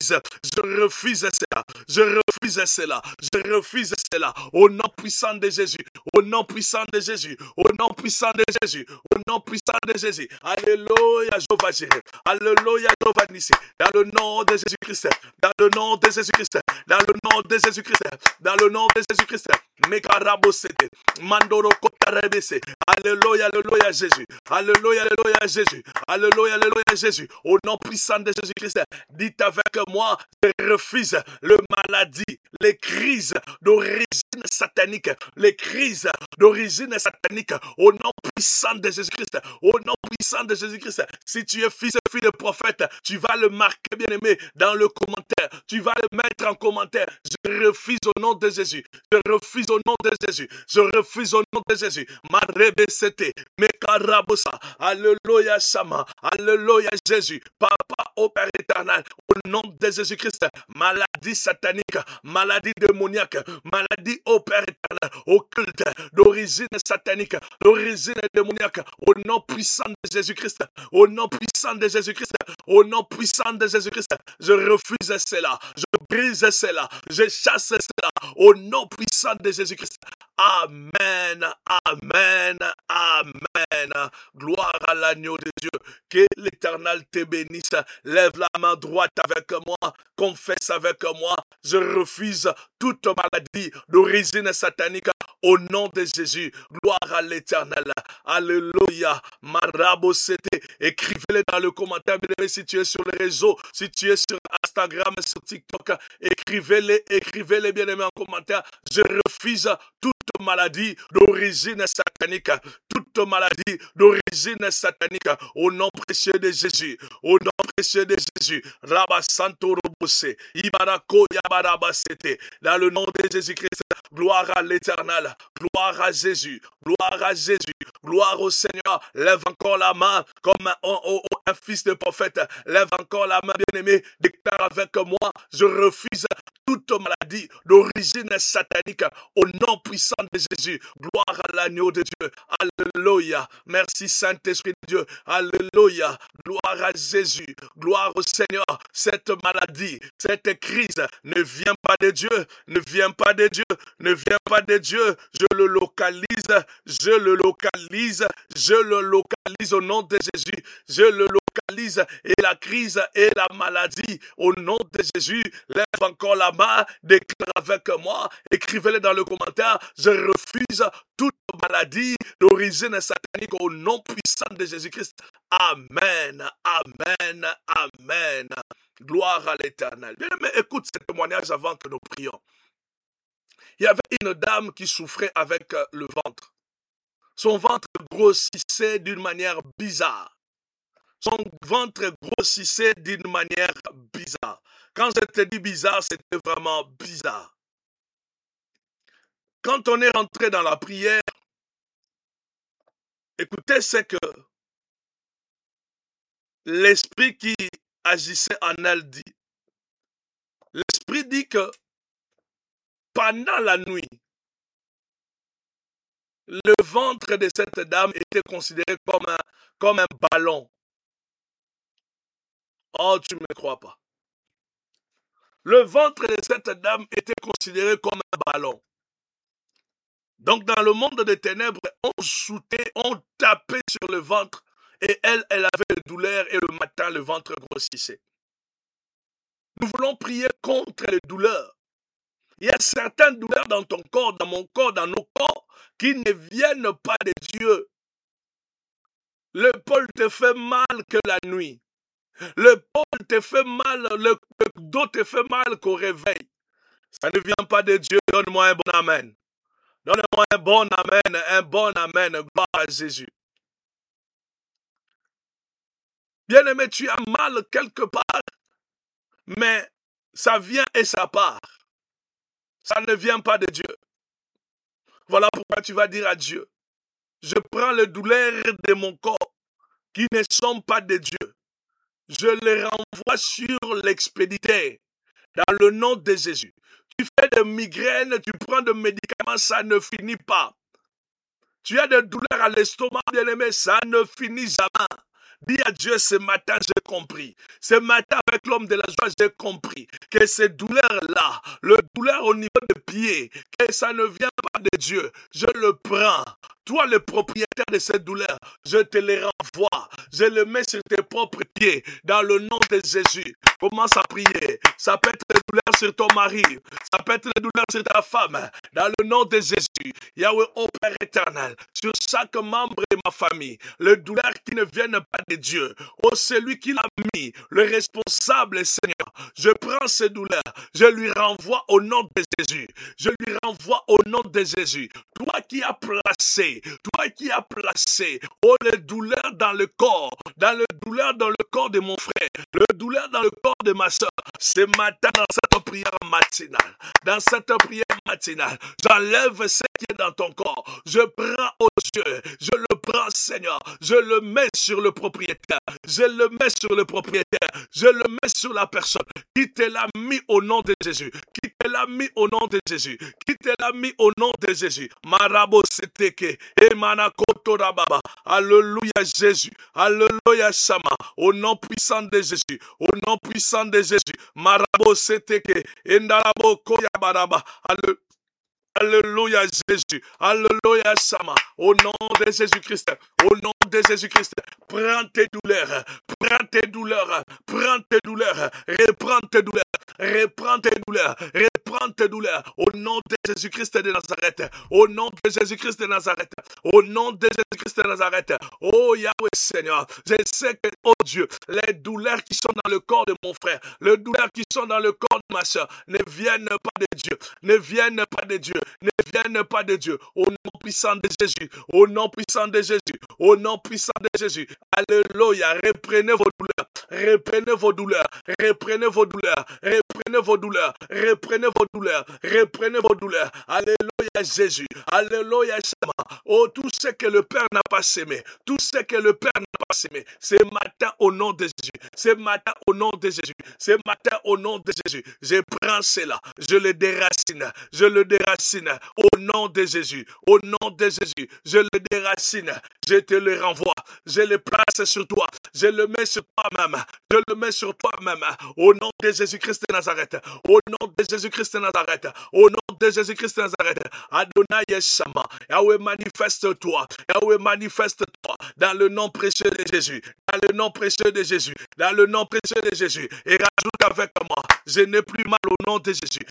[SPEAKER 1] refuse cela. Je refuse cela. Je refuse cela. Au nom puissant de Jésus. Au nom puissant de Jésus. Au nom puissant de Jésus. Au nom puissant de Jésus. Alléluia, Jéhovah Jireh. Alléluia, Jéhovah Nissi. Dans le nom de Jésus-Christ. Dans le nom de Jésus-Christ. Dans le nom de Jésus-Christ. Dans le nom de Jésus-Christ. Mekarabosete. Mandoro kotarebese. Alléluia, alléluia, Jésus. Alléluia, alléluia, Jésus. Alléluia, alléluia, Jésus. Au nom puissant de Jésus-Christ. Dites avec moi, je refuse le maladie, les crises d'origine satanique. Les crises d'origine satanique. Au nom puissant de Jésus-Christ. Au nom puissant de Jésus-Christ. Si tu es fils et fille de prophète, tu vas le marquer, bien-aimé, dans le commentaire. Tu vas le mettre en commentaire. Je refuse au nom de Jésus. Je refuse au nom de Jésus. Je refuse au nom de Jésus. Ma rebesete, me karabosa. Alléluia, Shama. Alléluia, Jésus. Papa, au Père éternel, au nom de Jésus-Christ, maladie satanique, maladie démoniaque, maladie au Père éternel, occulte, d'origine satanique, d'origine démoniaque, au nom puissant de Jésus-Christ, au nom puissant de Jésus-Christ, au nom puissant de Jésus-Christ, je refuse cela, je brise cela, je chasse cela, au nom puissant de Jésus-Christ. Amen, amen, amen. Gloire à l'agneau de Dieu. Que l'Éternel te bénisse. Lève la main droite avec moi. Confesse avec moi. Je refuse toute maladie d'origine satanique au nom de Jésus. Gloire à l'Éternel. Alléluia. Marabosete. Écrivez-le dans le commentaire. Si tu es sur les réseaux, si tu es sur Instagram, sur TikTok, écrivez-les bien-aimés en commentaire. Je refuse toute maladie d'origine satanique. Toute maladie d'origine satanique. Au nom précieux de Jésus. Au nom précieux de Jésus. Rabba Santo Robose. Ibarako Yabarabasete. Dans le nom de Jésus-Christ. Gloire à l'Éternel. Gloire à Jésus. Gloire à Jésus. Gloire au Seigneur. Lève encore la main comme un fils de prophète. Lève encore la main, bien-aimé. Déclare avec moi. Je refuse toute maladie d'origine satanique au nom puissant de Jésus. Gloire à l'agneau de Dieu. Alléluia. Merci Saint-Esprit de Dieu. Alléluia. Gloire à Jésus. Gloire au Seigneur. Cette maladie, cette crise ne vient pas de Dieu. Ne vient pas de Dieu. Ne vient pas de Dieu. Je le localise. Je le localise. Je le localise au nom de Jésus. Je le localise. Et la crise et la maladie au nom de Jésus. Lève encore la main. Déclare avec moi. Écrivez-le dans le commentaire. Je refuse toute maladie d'origine satanique au nom puissant de Jésus-Christ. Amen, amen, amen. Gloire à l'Éternel. Bien aimé, écoute ce témoignage avant que nous prions. Il y avait une dame qui souffrait avec le ventre. Son ventre grossissait d'une manière bizarre. Son ventre grossissait d'une manière bizarre. Quand je te dis bizarre, c'était vraiment bizarre. Quand on est rentré dans la prière, écoutez ce que l'esprit qui agissait en elle dit. L'esprit dit que pendant la nuit, le ventre de cette dame était considéré comme un ballon. Oh, tu ne me crois pas. Le ventre de cette dame était considéré comme un ballon. Donc dans le monde des ténèbres, on shootait, on tapait sur le ventre et elle avait des douleurs et le matin, le ventre grossissait. Nous voulons prier contre les douleurs. Il y a certaines douleurs dans ton corps, dans mon corps, dans nos corps, qui ne viennent pas de Dieu. Le pôle te fait mal que la nuit. Le pôle te fait mal, le dos te fait mal qu'au réveil. Ça ne vient pas de Dieu. Donne-moi un bon amen. Donne-moi un bon amen, un bon amen. Gloire à Jésus. Bien-aimé, tu as mal quelque part, mais ça vient et ça part. Ça ne vient pas de Dieu. Voilà pourquoi tu vas dire à Dieu, Je prends les douleurs de mon corps qui ne sont pas de Dieu. Je les renvoie sur l'expéditeur dans le nom de Jésus. Tu fais des migraines, tu prends des médicaments, ça ne finit pas. Tu as des douleurs à l'estomac, bien-aimé, ça ne finit jamais. Dis à Dieu, ce matin, j'ai compris. Ce matin, avec l'homme de la joie, j'ai compris que ces douleurs-là, le douleur au niveau des pieds, que ça ne vient pas de Dieu. Je le prends. Toi, le propriétaire de cette douleur, je te les renvoie. Je le mets sur tes propres pieds, dans le nom de Jésus. Commence à prier. Ça peut être les douleurs sur ton mari. Ça peut être les douleurs sur ta femme. Dans le nom de Jésus. Yahweh, ô Père éternel, sur chaque membre de ma famille, les douleurs qui ne viennent pas de Dieu. Oh, celui qui l'a mis, le responsable, Seigneur. Je prends ces douleurs. Je lui renvoie au nom de Jésus. Je lui renvoie au nom de Jésus. Toi qui as placé, oh, les douleurs dans le corps, dans le corps de mon frère, les douleurs dans le corps de ma soeur, ce matin dans cette prière matinale, j'enlève ce qui est dans ton corps, je prends aux yeux, je le prends Seigneur, je le mets sur le propriétaire, je le mets sur la personne qui te l'a mis au nom de Jésus, qui te l'a mis au nom de Jésus, Marabo Seteke, Emanakoto Rababa, Alléluia Jésus, Alléluia Sama, au nom puissant de Jésus, Marabo Seteke, Endarabo Koyabaraba, Alléluia Jésus, Alléluia Sama, au nom de Jésus-Christ, prends tes douleurs, reprends tes douleurs, au nom de Jésus-Christ de Nazareth, oh Yahweh Seigneur, je sais que, oh Dieu, les douleurs qui sont dans le corps de mon frère, les douleurs qui sont dans le corps de ma soeur, ne viennent pas de Dieu, au nom puissant de Jésus, alléluia, reprenez vos douleurs, alléluia Jésus, alléluia Shama, oh tout ce que le Père n'a pas sémé, ce matin au nom de Jésus, je prends cela, je le déracine, au nom de Jésus, je le déracine, je te le renvoie, je le place sur toi, je le mets sur toi-même, au nom de Jésus-Christ de Nazareth, Adonai Yeshama, Yahweh manifeste-toi, dans le nom précieux de Jésus, et rajoute avec moi, je n'ai plus mal au nom de Jésus,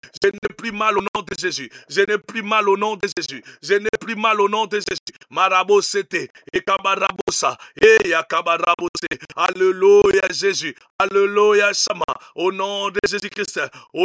[SPEAKER 1] Marabo Sete, et Kabarabosa, et Yakabarabose, alléluia Jésus, alléluia Sama, au nom de Jésus-Christ,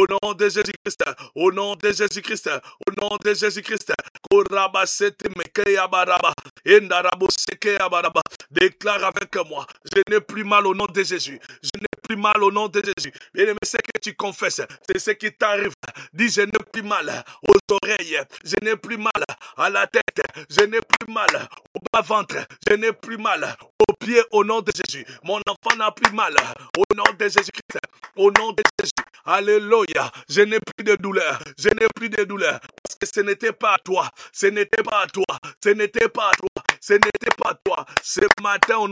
[SPEAKER 1] Koraba Sete Mekeya Baraba, Endarabo Sekeya Baraba, déclare avec moi, je n'ai plus mal au nom de Jésus, Bien aimé, ce que tu confesses, c'est ce qui t'arrive. Dis, je n'ai plus mal aux oreilles, je n'ai plus mal à la tête, je n'ai plus mal au bas-ventre, je n'ai plus mal aux pieds au nom de Jésus. Mon enfant n'a plus mal au nom de Jésus-Christ, Alléluia, je n'ai plus de douleur, parce que ce n'était pas à toi, ce n'était pas à toi. Ce matin au nom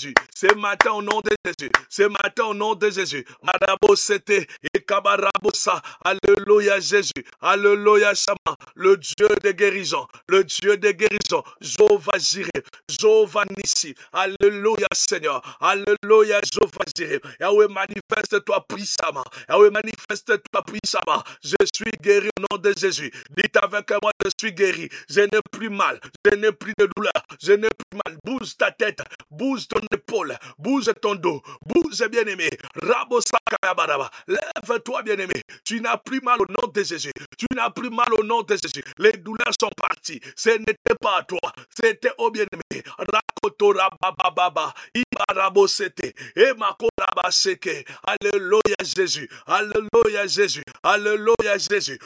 [SPEAKER 1] de Jésus, Marabo Sete et Kabarabosa, alléluia Jésus, alléluia Sama, le Dieu de guérison, Jéhovah Jireh, Jéhovah Nissi, alléluia Seigneur, alléluia Jéhovah Jireh, Yahweh manifeste-toi puissamment, je suis guéri au nom de Jésus, dites avec moi, je suis guéri, je n'ai plus mal, je n'ai plus de douleur, bouge ta tête, bouge ton épaule, bouge ton dos, bouge bien-aimé, lève-toi bien-aimé, tu n'as plus mal au nom de Jésus, les douleurs sont parties, ce n'était pas à toi, c'était au bien-aimé, Rakotorabababa, Ibarabosete, Emakorabaseke, alléluia Jésus, au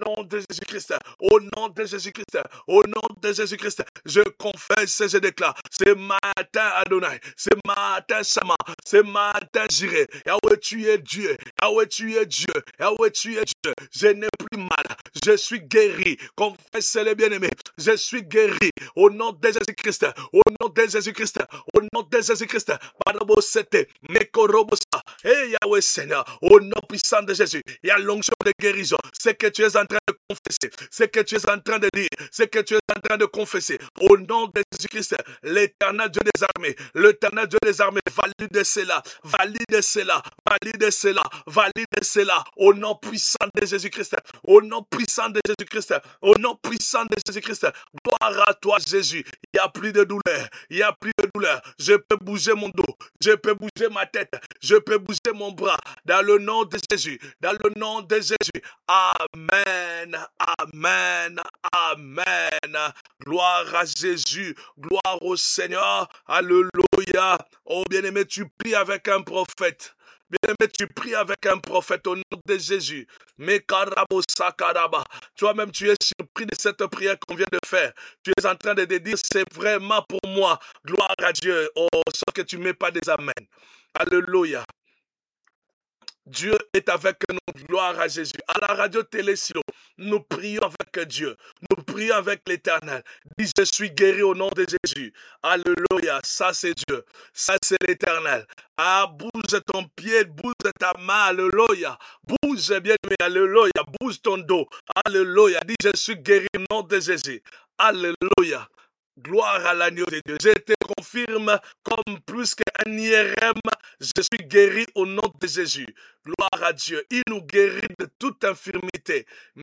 [SPEAKER 1] nom de Jésus-Christ, au nom de Jésus-Christ, au nom de Jésus-Christ, je confesse et je déclare, ce matin Adonai, ce matin Sama, ce matin Jireh, Yahweh tu es Dieu, Yahweh tu es Dieu, Yahweh tu es Dieu, je n'ai plus mal, je suis guéri, confessez-le bien-aimé, je suis guéri, au nom de Jésus-Christ, au nom de Jésus-Christ, au nom de Jésus-Christ, Barabosete, Mekorobosa, et Yahweh Seigneur, au nom puissant de Jésus, il y a l'onction de guérison, c'est que tu es en train de confesser, c'est que tu es en train de dire, c'est que tu es en train de confesser, au nom de Jésus-Christ, l'éternel Dieu des armées, l'éternel Dieu des armées, valide cela, valide cela, valide cela, valide cela, au nom puissant de Jésus-Christ, au nom puissant de Jésus-Christ, au nom puissant de Jésus-Christ, gloire à toi Jésus, il n'y a plus de douleur, il n'y a plus de douleur, je peux bouger mon dos, je peux bouger ma tête, je peux bouger mon bras, dans le nom de Jésus, dans le nom de Jésus, amen, amen, amen, gloire à Jésus, gloire au Seigneur, alléluia, oh bien-aimé, tu pries avec un prophète, bien-aimé, tu pries avec un prophète au nom de Jésus. Mais karabo sakaraba. Toi-même, tu es surpris de cette prière qu'on vient de faire. Tu es en train de te dire, c'est vraiment pour moi. Gloire à Dieu. Oh, sauf que tu ne mets pas des amens. Alléluia. Dieu est avec nous, gloire à Jésus. À la radio télé Silo, nous prions avec Dieu, nous prions avec l'Éternel. Dis, je suis guéri au nom de Jésus. Alléluia, ça c'est Dieu, ça c'est l'Éternel. Ah, bouge ton pied, bouge ta main, alléluia. Bouge bien, alléluia, bouge ton dos, alléluia. Dis, je suis guéri au nom de Jésus. Alléluia. Gloire à l'agneau de Dieu. Je te confirme comme plus qu'un IRM, je suis guéri au nom de Jésus. Gloire à Dieu. Il nous guérit de toute infirmité.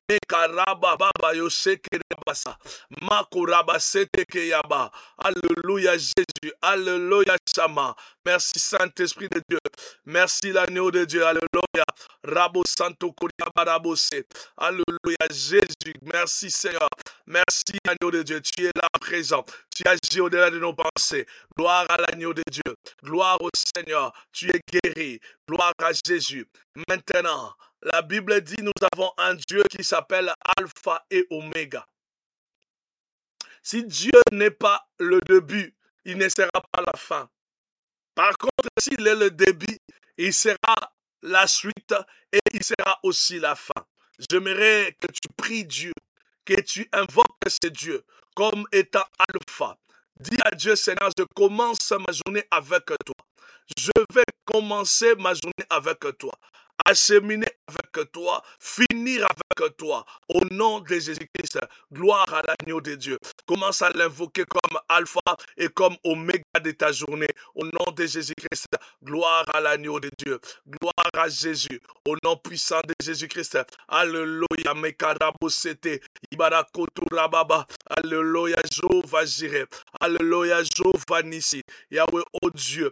[SPEAKER 1] Alléluia Jésus. Alléluia Shama. Merci Saint-Esprit de Dieu. Merci l'agneau de Dieu. Alléluia. Rabo Santo Kuriabarabose. Alléluia Jésus. Merci Seigneur. Merci l'agneau de Dieu. Tu es là présent. Tu agis au-delà de nos pensées. Gloire à l'agneau de Dieu. Gloire au Seigneur. Tu es guéri. Gloire à Jésus. Maintenant, la Bible dit nous avons un Dieu qui s'appelle Alpha et Oméga. Si Dieu n'est pas le début, il ne sera pas la fin. Par contre, s'il est le début, il sera la suite et il sera aussi la fin. J'aimerais que tu pries Dieu, que tu invoques ce Dieu comme étant Alpha. Dis à Dieu, Seigneur, je commence ma journée avec toi. Je vais commencer ma journée avec toi. Acheminer avec toi, finir avec toi, au nom de Jésus-Christ, gloire à l'agneau de Dieu. Commence à l'invoquer comme Alpha et comme Oméga de ta journée, au nom de Jésus-Christ, gloire à l'agneau de Dieu, gloire à Jésus, au nom puissant de Jésus-Christ, alléluia, mekarabosete, ibarakoturababa, alléluia, Jéhovah Jireh, alléluia, Jéhovah Nissi, Yahweh, oh Dieu,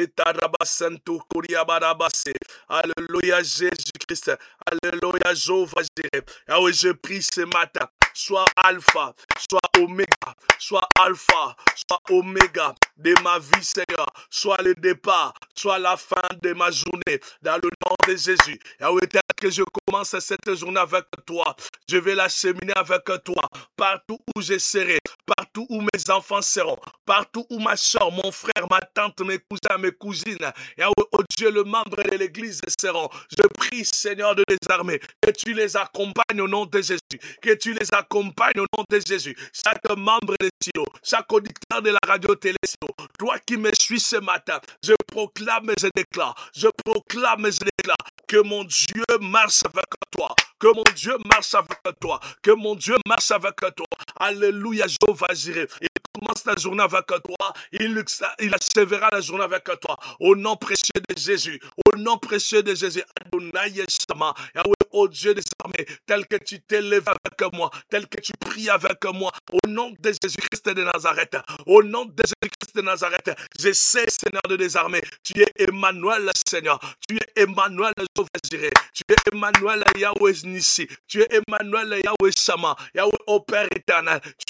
[SPEAKER 1] alléluia Jésus-Christ, alléluia Jéhovah Jireh. Yahweh, je prie ce matin, soit Alpha, soit Oméga, soit Alpha, soit Oméga de ma vie Seigneur, soit le départ, soit la fin de ma journée, dans le nom de Jésus. Yahweh, tel que je commence cette journée avec toi, je vais l'acheminer avec toi, partout où je serai, partout où mes enfants seront, partout où ma soeur, mon frère, ma tante, mes cousins, mes cousines, Yahweh, oh Dieu, le membre de l'église seront. Je prie, Seigneur de les armées, que tu les accompagnes au nom de Jésus, que tu les accompagnes au nom de Jésus. Chaque membre de Silo, chaque auditeur de la radio télé Silo, toi qui me suis ce matin, je proclame et je déclare, que mon Dieu marche avec toi, que mon Dieu marche avec toi, que mon Dieu marche avec toi. Alléluia, Jéhovah Jireh. Il commence la journée avec toi, il achèvera la journée avec toi. Au nom précieux de Jésus, au nom précieux de Jésus, Adonai Yeshama, Yahweh, oh Dieu des armées, tel que tu t'élèves avec moi, tel que tu pries avec moi, au nom de Jésus-Christ de Nazareth, au nom de Jésus-Christ de Nazareth, je sais, Seigneur de des armées, tu es Emmanuel, Seigneur, tu es Emmanuel, Jéhovah Jireh, tu es Emmanuel, Yahweh Nissi, tu es Emmanuel, Yahweh Shama, Yahweh, oh Père éternel, tu es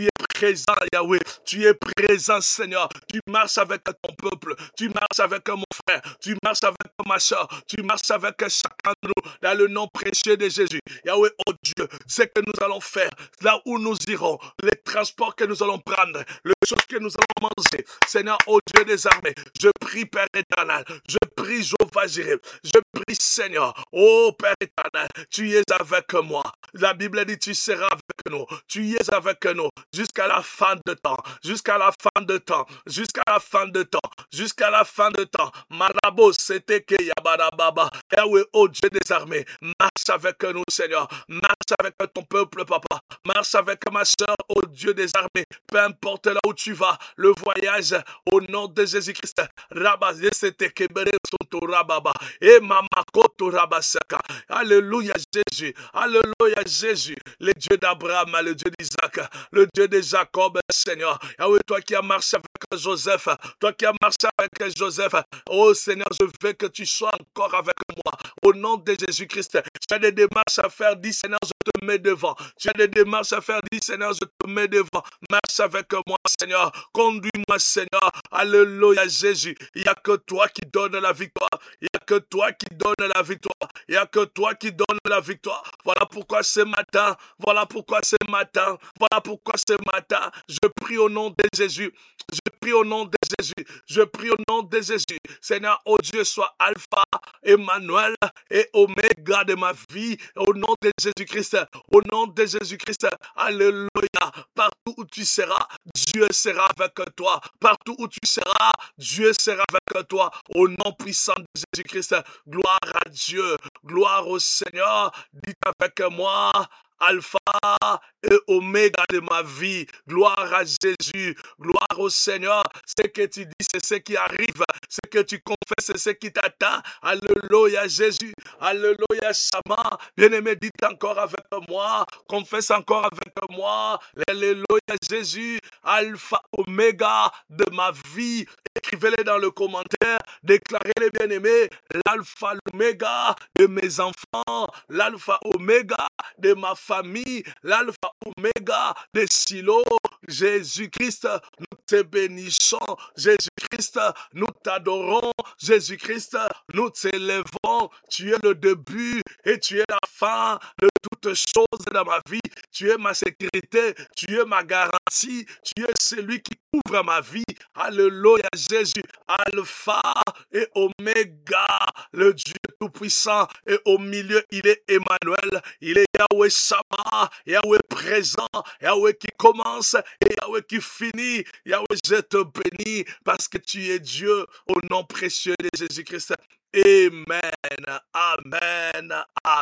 [SPEAKER 1] présent, Yahweh. Tu es présent, Seigneur. Tu marches avec ton peuple. Tu marches avec mon frère. Tu marches avec ma soeur. Tu marches avec chacun de nous. Dans le nom précieux de Jésus. Yahweh, oh Dieu, ce que nous allons faire, là où nous irons, les transports que nous allons prendre, les choses que nous allons manger. Seigneur, oh Dieu des armées, je prie, Père éternel. Je prie, Jéhovah Jireh. Je prie, Seigneur. Oh Père éternel, tu es avec moi. La Bible dit, tu seras avec nous. Tu es avec nous jusqu'à la fin de temps. Jusqu'à la fin de temps. Jusqu'à la fin de temps. Jusqu'à la fin de temps. Marabo, c'était que Yabarababa. Yahweh, oh Dieu des armées, marche avec nous, Seigneur. Marche avec ton peuple, Papa. Marche avec ma soeur, oh Dieu des armées. Peu importe là où tu vas, le voyage, au nom de Jésus-Christ. Rabba, c'était Kebere, Sonto Rababa. Et Mamakoto Rabasaka. Alléluia, Jésus. Alléluia, Jésus. Le Dieu d'Abraham, le Dieu d'Isaac, le Dieu de Jacob, Seigneur. Yahweh, toi qui as marché avec Joseph, toi qui as marché avec Joseph, oh Seigneur, je veux que tu sois encore avec moi. Au nom de Jésus-Christ, tu as des démarches à faire, dis Seigneur, je te mets devant. Tu as des démarches à faire, dis Seigneur, je te mets devant. Marche avec moi, Seigneur. Conduis-moi, Seigneur. Alléluia, Jésus. Il n'y a que toi qui donnes la victoire. Il n'y a que toi qui donnes la victoire. Il n'y a que toi qui donnes la victoire. Voilà pourquoi ce matin, voilà pourquoi ce matin, voilà pourquoi ce matin, je prie au nom de Jésus. Je prie au nom de Jésus. Je prie au nom de Jésus. Seigneur, oh Dieu, sois Alpha, Emmanuel et Oméga de ma vie. Au nom de Jésus-Christ. Au nom de Jésus-Christ. Alléluia. Partout où tu seras, Dieu sera avec toi. Partout où tu seras, Dieu sera avec toi. Au nom puissant de Jésus-Christ. Gloire à Dieu. Gloire au Seigneur. Dites avec moi. Alpha et Oméga de ma vie. Gloire à Jésus. Gloire au Seigneur. Ce que tu dis, c'est ce qui arrive. Ce que tu confesses, c'est ce qui t'atteint. Alléluia Jésus. Alléluia Sama. Bien-aimé, dites encore avec moi. Confesse encore avec moi. Alléluia Jésus. Alpha, Oméga de ma vie. Écrivez-le dans le commentaire. Déclarez-le, bien-aimé. L'alpha, l'oméga de mes enfants. L'alpha, oméga de ma famille. L'alpha, oméga de Silo. Jésus-Christ, nous te bénissons. Jésus-Christ, nous t'adorons. Jésus-Christ, nous t'élèvons. Tu es le début et tu es la fin de toutes choses dans ma vie. Tu es ma sécurité. Tu es ma garantie. Tu es celui qui couvre ma vie. Alléluia Jésus. Alpha et Oméga, le Dieu tout-puissant. Et au milieu, il est Emmanuel. Il est Yahweh Sama. Yahweh présent. Yahweh qui commence et Yahweh qui finit. Yahweh, je te bénis parce que tu es Dieu au nom précieux de Jésus-Christ. Amen, amen,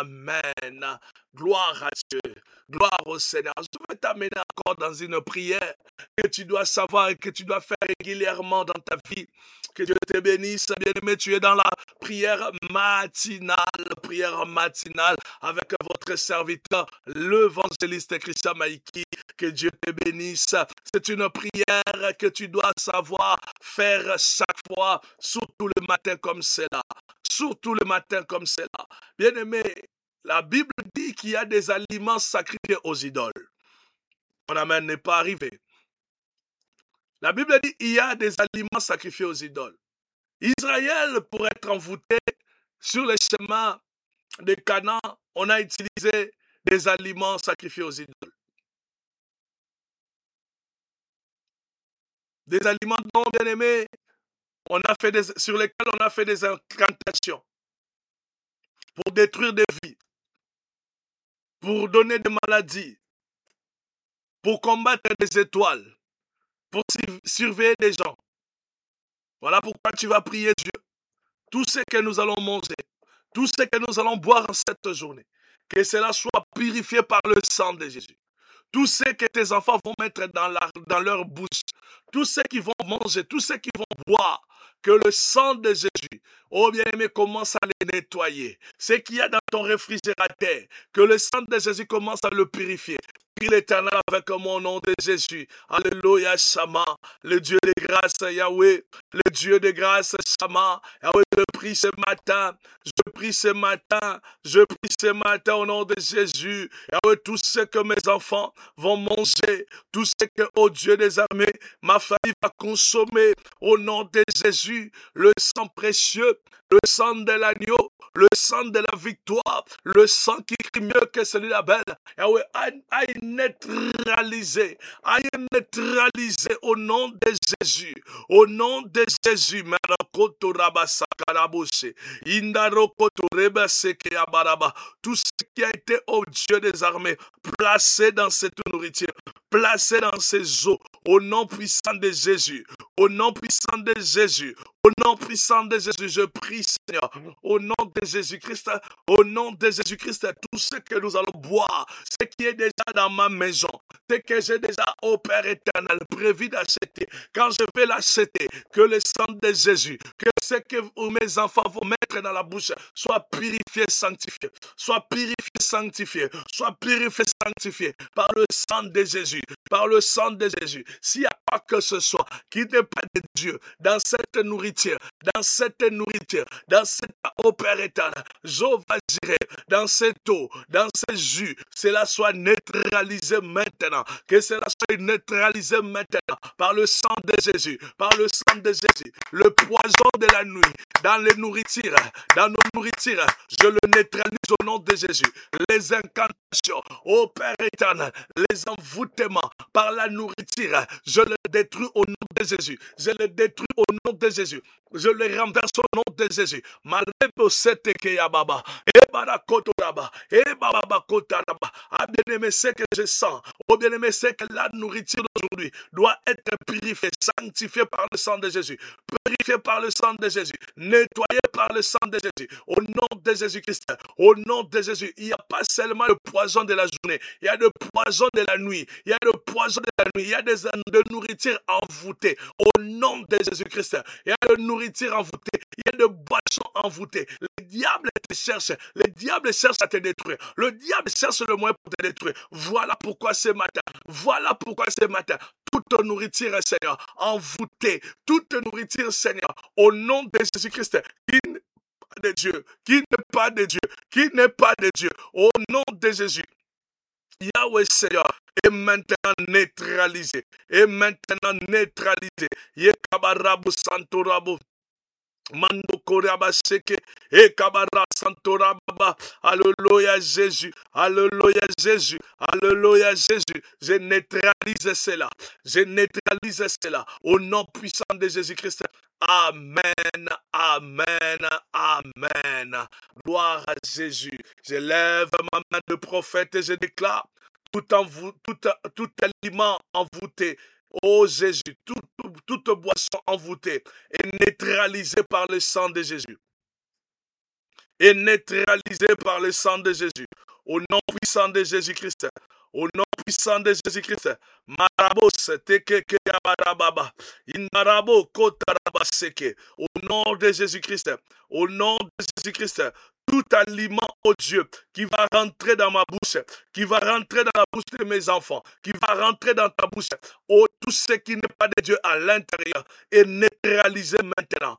[SPEAKER 1] amen. Gloire à Dieu, gloire au Seigneur. Je vais t'amener encore dans une prière que tu dois savoir et que tu dois faire régulièrement dans ta vie. Que Dieu te bénisse, bien-aimé. Tu es dans la prière matinale avec votre serviteur, l'évangéliste Christian Maïki. Que Dieu te bénisse. C'est une prière que tu dois savoir faire chaque fois, surtout le matin comme cela. Surtout le matin comme cela. Bien-aimé, la Bible dit qu'il y a des aliments sacrifiés aux idoles. Mon amen n'est pas arrivé. La Bible dit qu'il y a des aliments sacrifiés aux idoles. Israël, pour être envoûté sur les chemins de Canaan, on a utilisé des aliments sacrifiés aux idoles. Des aliments non bien aimés, sur lesquels on a fait des incantations pour détruire des vies, pour donner des maladies, pour combattre des étoiles, pour surveiller des gens. Voilà pourquoi tu vas prier Dieu. Tout ce que nous allons manger, tout ce que nous allons boire en cette journée, que cela soit purifié par le sang de Jésus. Tout ce que tes enfants vont mettre dans leur bouche, tout ce qu'ils vont manger, tout ce qu'ils vont boire, que le sang de Jésus, oh bien-aimé, commence à les nettoyer. Ce qu'il y a dans ton réfrigérateur, que le sang de Jésus commence à le purifier. Prie l'Éternel avec moi au nom de Jésus. Alléluia, Shama. Le Dieu de grâce, Yahweh. Le Dieu de grâce, Shama. Yahweh, je prie ce matin. Je prie ce matin. Je prie ce matin au nom de Jésus. Yahweh, tout ce que mes enfants vont manger, tout ce que, oh Dieu des armées, ma famille va consommer, au nom de Jésus, le sang précieux, le sang de l'agneau, le sang de la victoire, le sang qui crie mieux que celui d'Abel. Yahweh, aille neutraliser, au nom de Jésus, au nom de Jésus. Tout ce qui a été, oh Dieu des armées, placé dans cette nourriture, placé dans ces eaux, au nom puissant de Jésus, au nom puissant de Jésus, au nom puissant de Jésus, je prie, Seigneur, au nom de Jésus-Christ, au nom de Jésus-Christ, tout ce que nous allons boire, ce qui est déjà dans ma maison, ce que j'ai déjà, au Père éternel, prévu d'acheter, quand je vais l'acheter, que le sang de Jésus, que ce que mes enfants vont mettre dans la bouche, soit purifié, sanctifié, soit purifié, sanctifié, soit purifié, sanctifié, par le sang de Jésus, par le sang de Jésus. S'il n'y a pas que ce soit, qui n'est pas de Dieu, dans cette nourriture, dans cette eau, Père éternel, Jéhovah Jireh, dans cette eau, dans ce jus, cela soit neutralisé maintenant, que cela soit neutralisé maintenant, par le sang de Jésus, par le sang de Jésus, le poison de la nuit, dans les nourritures, dans nos nourritures, je le neutralise au nom de Jésus, les incantations, ô Père éternel, les envoûtements par la nourriture, je le détruis au nom de Jésus, je le détruis au nom de Jésus, je le renverse au nom de Jésus. Ah, bien-aimé, c'est que je sens, oh bien-aimé, c'est que la nourriture d'aujourd'hui doit être purifiée, sanctifiée par le sang de Jésus, purifiée par le sang de Jésus, nettoyée par le sang de Jésus, au nom de Jésus-Christ, au nom de Jésus. Il n'y a pas seulement le poison de la journée, il y a le poison de la nuit, il y a le poison de la nuit, il y a de nourriture envoûtée, au nom de Jésus-Christ, il y a de nourriture envoûtée, il y a de boissons envoûtées. Le diable te cherche, le diable cherche à te détruire, le diable cherche le moyen pour te détruire. Voilà pourquoi ce matin, toute nourriture, Seigneur, envoûtée, toute nourriture, Seigneur, au nom de Jésus-Christ, qui n'est pas de Dieu, qui n'est pas de Dieu, qui n'est pas de Dieu, au nom de Jésus. Yahweh Seigneur est maintenant neutralisé, Yekabarabu Santorabu. Mando Koraba Seke, Ekabara Santorababa, Alléluia Jésus, Alléluia Jésus, Alléluia Jésus, je neutralise cela, au nom puissant de Jésus-Christ. Amen, amen, amen. Gloire à Jésus. Je lève ma main de prophète et je déclare tout aliment envoûté. Oh Jésus, toute boisson envoûtée est neutralisée par le sang de Jésus. Est neutralisée par le sang de Jésus. Au nom puissant de Jésus-Christ. Au nom puissant de Jésus-Christ. Marabos, tekeke yabarababa. Inarabo kotarabaseke. Au nom de Jésus-Christ. Au nom de Jésus-Christ. Tout aliment, oh Dieu, qui va rentrer dans ma bouche, qui va rentrer dans la bouche de mes enfants, qui va rentrer dans ta bouche, oh, tout ce qui n'est pas de Dieu à l'intérieur, est neutralisé maintenant,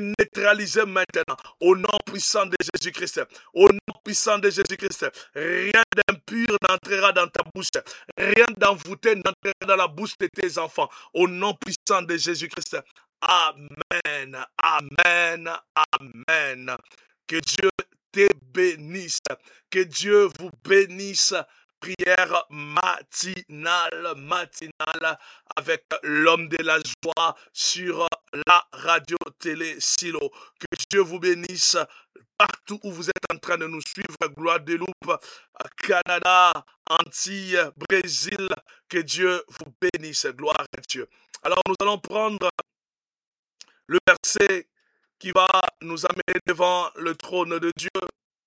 [SPEAKER 1] au nom puissant de Jésus-Christ, au nom puissant de Jésus-Christ. Rien d'impur n'entrera dans ta bouche, rien d'envoûté n'entrera dans la bouche de tes enfants, au nom puissant de Jésus-Christ. Amen, amen, amen. Que Dieu te bénisse. Que Dieu vous bénisse. Prière matinale avec l'homme de la joie sur la radio-télé Silo. Que Dieu vous bénisse partout où vous êtes en train de nous suivre. Guadeloupe, Canada, Antilles, Brésil. Que Dieu vous bénisse. Gloire à Dieu. Alors nous allons prendre le verset qui va nous amener devant le trône de Dieu.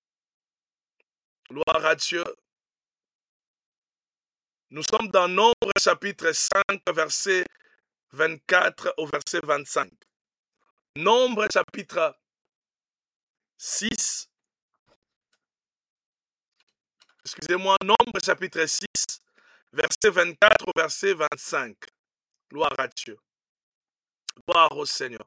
[SPEAKER 1] Gloire à Dieu. Nous sommes dans Nombre chapitre 5, verset 24 au verset 25. Nombre chapitre 6. Excusez-moi, Nombre chapitre 6, verset 24 au verset 25. Gloire à Dieu. Gloire au Seigneur.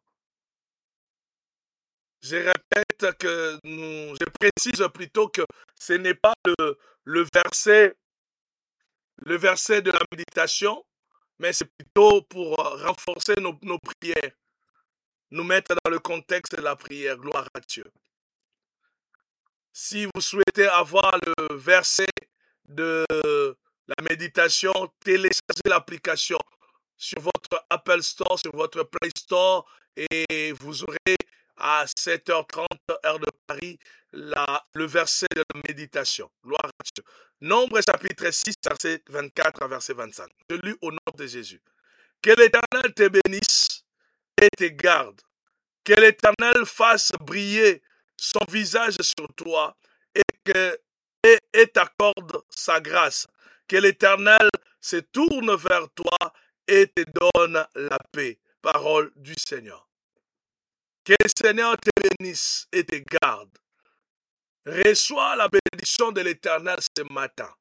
[SPEAKER 1] Je répète que je précise plutôt que ce n'est pas le verset de la méditation, mais c'est plutôt pour renforcer nos prières, nous mettre dans le contexte de la prière. Gloire à Dieu. Si vous souhaitez avoir le verset de la méditation, téléchargez l'application sur votre Apple Store, sur votre Play Store, et vous aurez à 7h30, heure de Paris, le verset de la méditation. Gloire à Dieu. Nombre chapitre 6, verset 24 à verset 25. Je lis au nom de Jésus. Que l'Éternel te bénisse et te garde. Que l'Éternel fasse briller son visage sur toi et t'accorde sa grâce. Que l'Éternel se tourne vers toi et te donne la paix. Parole du Seigneur. Que le Seigneur te bénisse et te garde. Reçois la bénédiction de l'Éternel ce matin.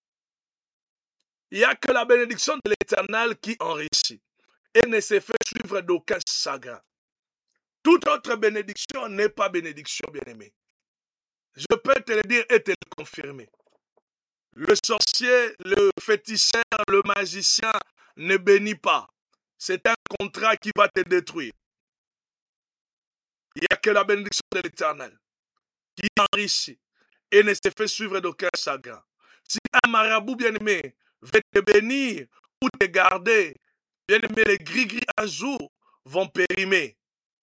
[SPEAKER 1] Il n'y a que la bénédiction de l'Éternel qui enrichit et ne se fait suivre d'aucun chagrin. Toute autre bénédiction n'est pas bénédiction, bien-aimé. Je peux te le dire et te le confirmer. Le sorcier, le féticheur, le magicien ne bénit pas. C'est un contrat qui va te détruire. Il n'y a que la bénédiction de l'Éternel qui enrichit et ne se fait suivre d'aucun chagrin. Si un marabout bien-aimé veut te bénir ou te garder, bien-aimé, les gris-gris un jour vont périmer.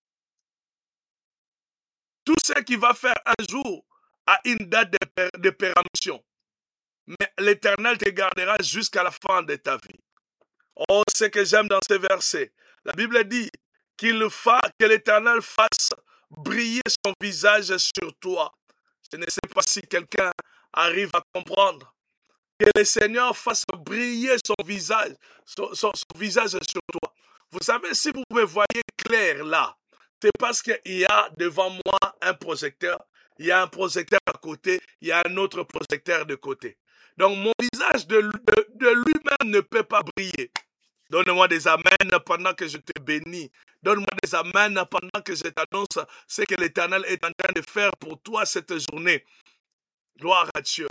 [SPEAKER 1] Tout ce qu'il va faire un jour a une date de péremption. Mais l'Éternel te gardera jusqu'à la fin de ta vie. Oh, ce que j'aime dans ces versets. La Bible dit que l'Éternel fasse briller son visage sur toi. Je ne sais pas si quelqu'un arrive à comprendre. Que le Seigneur fasse briller son visage sur toi. Vous savez, si vous me voyez clair là, c'est parce qu'il y a devant moi un projecteur, il y a un projecteur à côté, il y a un autre projecteur de côté. Donc mon visage de lui-même ne peut pas briller. Donne-moi des amens pendant que je te bénis. Donne-moi des amens pendant que je t'annonce ce que l'Éternel est en train de faire pour toi cette journée. Gloire à Dieu.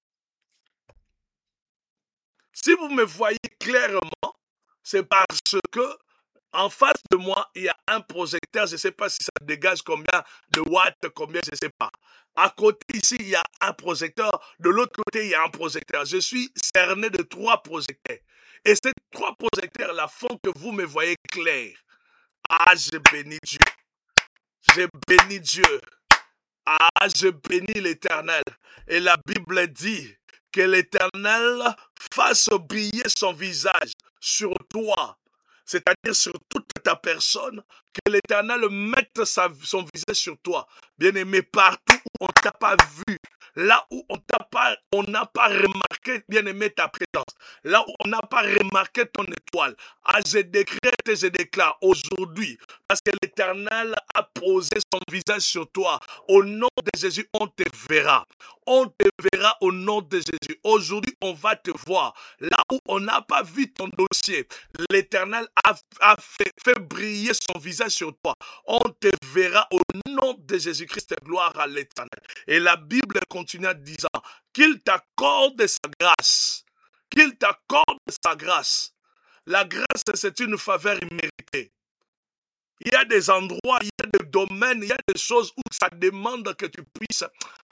[SPEAKER 1] Si vous me voyez clairement, c'est parce que en face de moi, il y a un projecteur. Je ne sais pas si ça dégage combien de watts, combien, je ne sais pas. À côté, ici, il y a un projecteur. De l'autre côté, il y a un projecteur. Je suis cerné de 3 projecteurs. Et ces 3 projecteurs-là font que vous me voyez clair. Ah, je bénis Dieu. Je bénis Dieu. Ah, je bénis l'Éternel. Et la Bible dit que l'Éternel fasse briller son visage sur toi, c'est-à-dire sur toute ta personne, que l'Éternel mette son visage sur toi. Bien-aimé, partout où on ne t'a pas vu, là où on n'a pas remarqué, bien-aimé, ta présence, là où on n'a pas remarqué ton étoile, ah, je décrète et je déclare aujourd'hui, parce que l'Éternel a posé son visage sur toi, au nom de Jésus, on te verra. On te verra au nom de Jésus. Aujourd'hui, on va te voir. Là où on n'a pas vu ton dossier, l'Éternel a fait briller son visage sur toi. On te verra au nom de Jésus-Christ. Gloire à l'Éternel. Et la Bible continue en disant qu'il t'accorde sa grâce. Qu'il t'accorde sa grâce. La grâce, c'est une faveur imméritée. Il y a des endroits, il y a des domaines, il y a des choses où ça demande que tu puisses.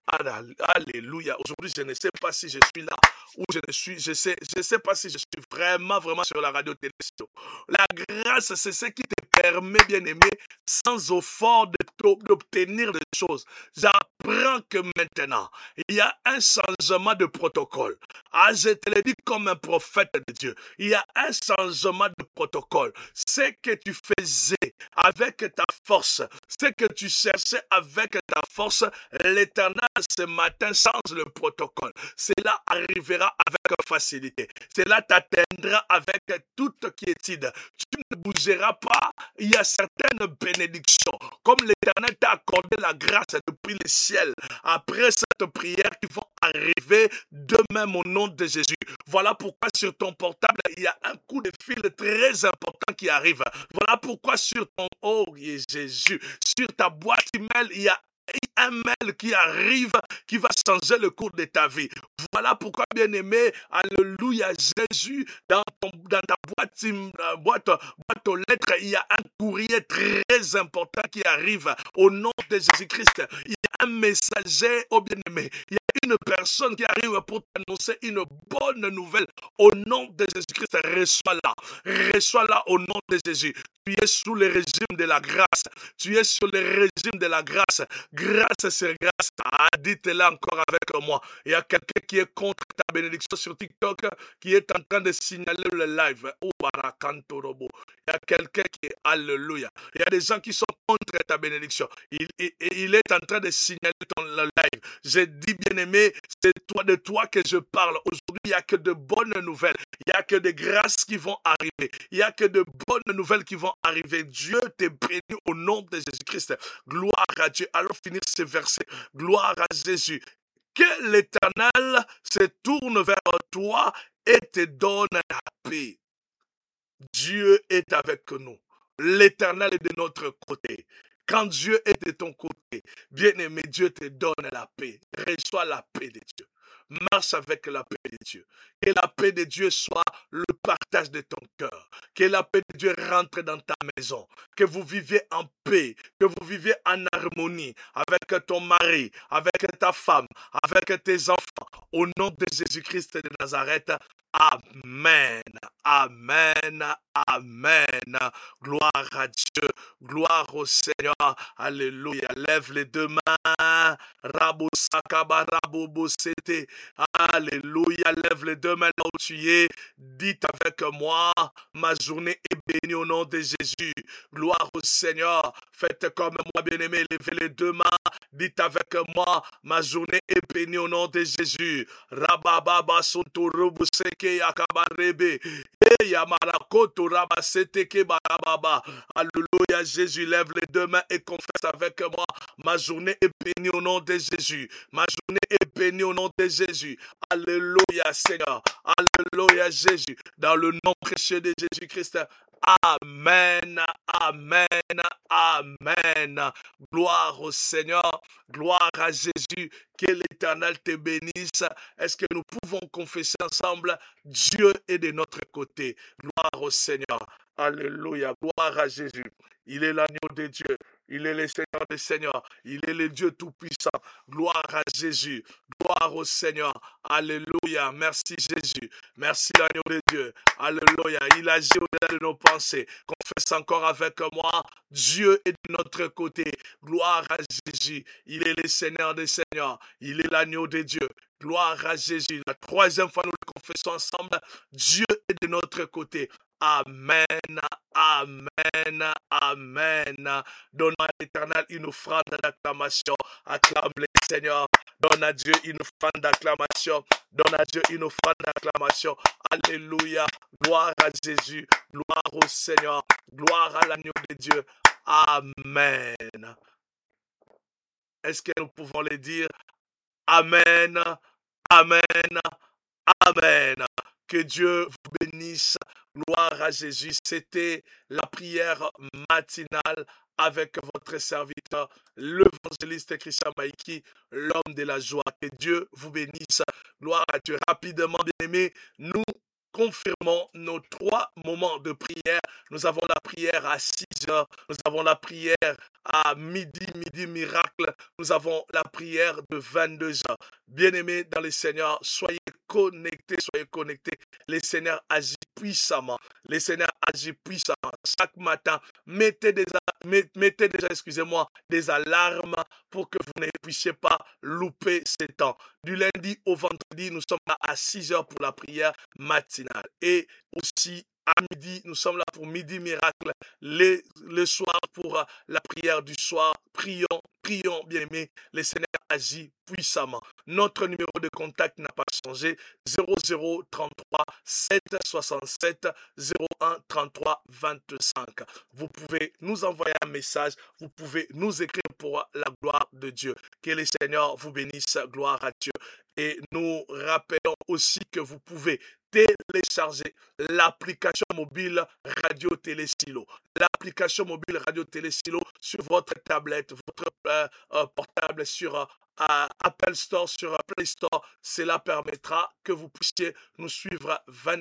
[SPEAKER 1] Alléluia. Aujourd'hui, je ne sais pas si je suis là ou je sais pas si je suis vraiment sur la radio-télé. La grâce, c'est ce qui te permet, bien-aimé, sans effort d'obtenir des choses. J'apprends que maintenant, il y a un changement de protocole. Ah, je te le dis comme un prophète de Dieu. Il y a un changement de protocole. Ce que tu faisais avec ta force, ce que tu cherchais avec ta force, l'Éternel ce matin change le protocole. Cela arrivera avec facilité. Cela t'atteindra avec toute quiétude. Tu ne bougeras pas. Il y a certaines bénédictions. Comme l'Éternel t'a accordé la grâce depuis le ciel, après cette prière, qui vont arriver de même au nom de Jésus. Voilà pourquoi sur ton portable, il y a un coup de fil très important qui arrive. Voilà pourquoi sur ton, oh Jésus, sur ta boîte email, il y a un mail qui arrive, qui va changer le cours de ta vie. Voilà pourquoi, bien-aimé, alléluia, Jésus, dans ta boîte aux lettres, il y a un courrier très important qui arrive au nom de Jésus-Christ. Il y a un messager, oh bien-aimé, il y a une personne qui arrive pour t'annoncer une bonne nouvelle au nom de Jésus-Christ. Reçois-la au nom de Jésus. Tu es sous le régime de la grâce. Tu es sur le régime de la grâce. Grâce sur grâce. Ah, dites-la encore avec moi. Il y a quelqu'un qui est contre ta bénédiction sur TikTok, qui est en train de signaler le live. Oh, barakantorobo. Il y a quelqu'un qui est alléluia. Il y a des gens qui sont contre ta bénédiction. Il est en train de signaler ton live. J'ai dit, bien-aimé, c'est de toi que je parle. Aujourd'hui, il n'y a que de bonnes nouvelles. Il n'y a que des grâces qui vont arriver. Il n'y a que de bonnes nouvelles qui vont arriver. Dieu t'est béni au nom de Jésus-Christ. Gloire à Dieu. Allons finir ce verset. Gloire à Jésus. Que l'Éternel se tourne vers toi et te donne la paix. Dieu est avec nous. L'Éternel est de notre côté. Quand Dieu est de ton côté, bien-aimé, Dieu te donne la paix. Reçois la paix de Dieu. Marche avec la paix de Dieu. Que la paix de Dieu soit le partage de ton cœur. Que la paix de Dieu rentre dans ta maison. Que vous viviez en paix. Que vous viviez en harmonie avec ton mari, avec ta femme, avec tes enfants. Au nom de Jésus-Christ de Nazareth. Amen. Amen. Amen. Gloire à Dieu. Gloire au Seigneur. Alléluia. Lève les deux mains. Rabo sakaba rabo bosete. Alléluia. Lève les deux mains là où tu es. Dites avec moi, ma journée est bénie au nom de Jésus. Gloire au Seigneur. Faites comme moi, bien-aimé. Levez les deux mains. Dites avec moi, ma journée est bénie au nom de Jésus. Rabababa sontorobu seke yakabarebe. Yamarakoto rabasete ke barababa. Alléluia, Jésus, lève les deux mains et confesse avec moi. Ma journée est bénie au nom de Jésus. Ma journée est bénie au nom de Jésus. Alléluia, Seigneur. Alléluia, Jésus. Dans le nom précieux de Jésus-Christ. Amen, amen, amen. Gloire au Seigneur, gloire à Jésus, que l'Éternel te bénisse. Est-ce que nous pouvons confesser ensemble, Dieu est de notre côté. Gloire au Seigneur, alléluia, gloire à Jésus. Il est l'agneau de Dieu, il est le Seigneur des Seigneurs, il est le Dieu Tout-Puissant. Gloire à Jésus, gloire au Seigneur, alléluia, merci Jésus, merci l'agneau de Dieu, alléluia, il agit au-delà de nos pensées. Confesse encore avec moi, Dieu est de notre côté, gloire à Jésus, il est le Seigneur des Seigneurs, il est l'agneau de Dieu, gloire à Jésus. La troisième fois nous le confessons ensemble, Dieu est de notre côté. Amen, amen, amen. Donne à l'Éternel une offrande d'acclamation. Acclame le Seigneur. Donne à Dieu une offrande d'acclamation. Donne à Dieu une offrande d'acclamation. Alléluia. Gloire à Jésus. Gloire au Seigneur. Gloire à l'agneau de Dieu. Amen. Est-ce que nous pouvons le dire? Amen. Amen. Amen. Que Dieu vous bénisse. Gloire à Jésus. C'était la prière matinale avec votre serviteur, l'évangéliste Christian Maïki, l'homme de la joie. Que Dieu vous bénisse. Gloire à Dieu. Rapidement, bien-aimés, nous confirmons nos 3 moments de prière. Nous avons la prière à 6 heures. Nous avons la prière à midi miracle. Nous avons la prière de 22 heures. Bien-aimés dans le Seigneur, soyez connectés, soyez connectés. Le Seigneur agit puissamment. Le Seigneur agit puissamment. Chaque matin, mettez déjà, excusez-moi, des alarmes pour que vous ne puissiez pas louper ces temps. Du lundi au vendredi, nous sommes là à 6 heures pour la prière matinale. Et aussi à midi, nous sommes là pour midi miracle. Le soir pour la prière du soir. Prions, bien aimés. Le Seigneur agit puissamment. Notre numéro de contact n'a pas changé, 0033 767 01 33 25. Vous pouvez nous envoyer un message, vous pouvez nous écrire pour la gloire de Dieu. Que le Seigneur vous bénisse, gloire à Dieu. Et nous rappelons aussi que vous pouvez télécharger l'application mobile Radio Télé Silo. L'application mobile Radio Télé Silo sur votre tablette, votre portable, sur Apple Store, sur Play Store. Cela permettra que vous puissiez nous suivre 24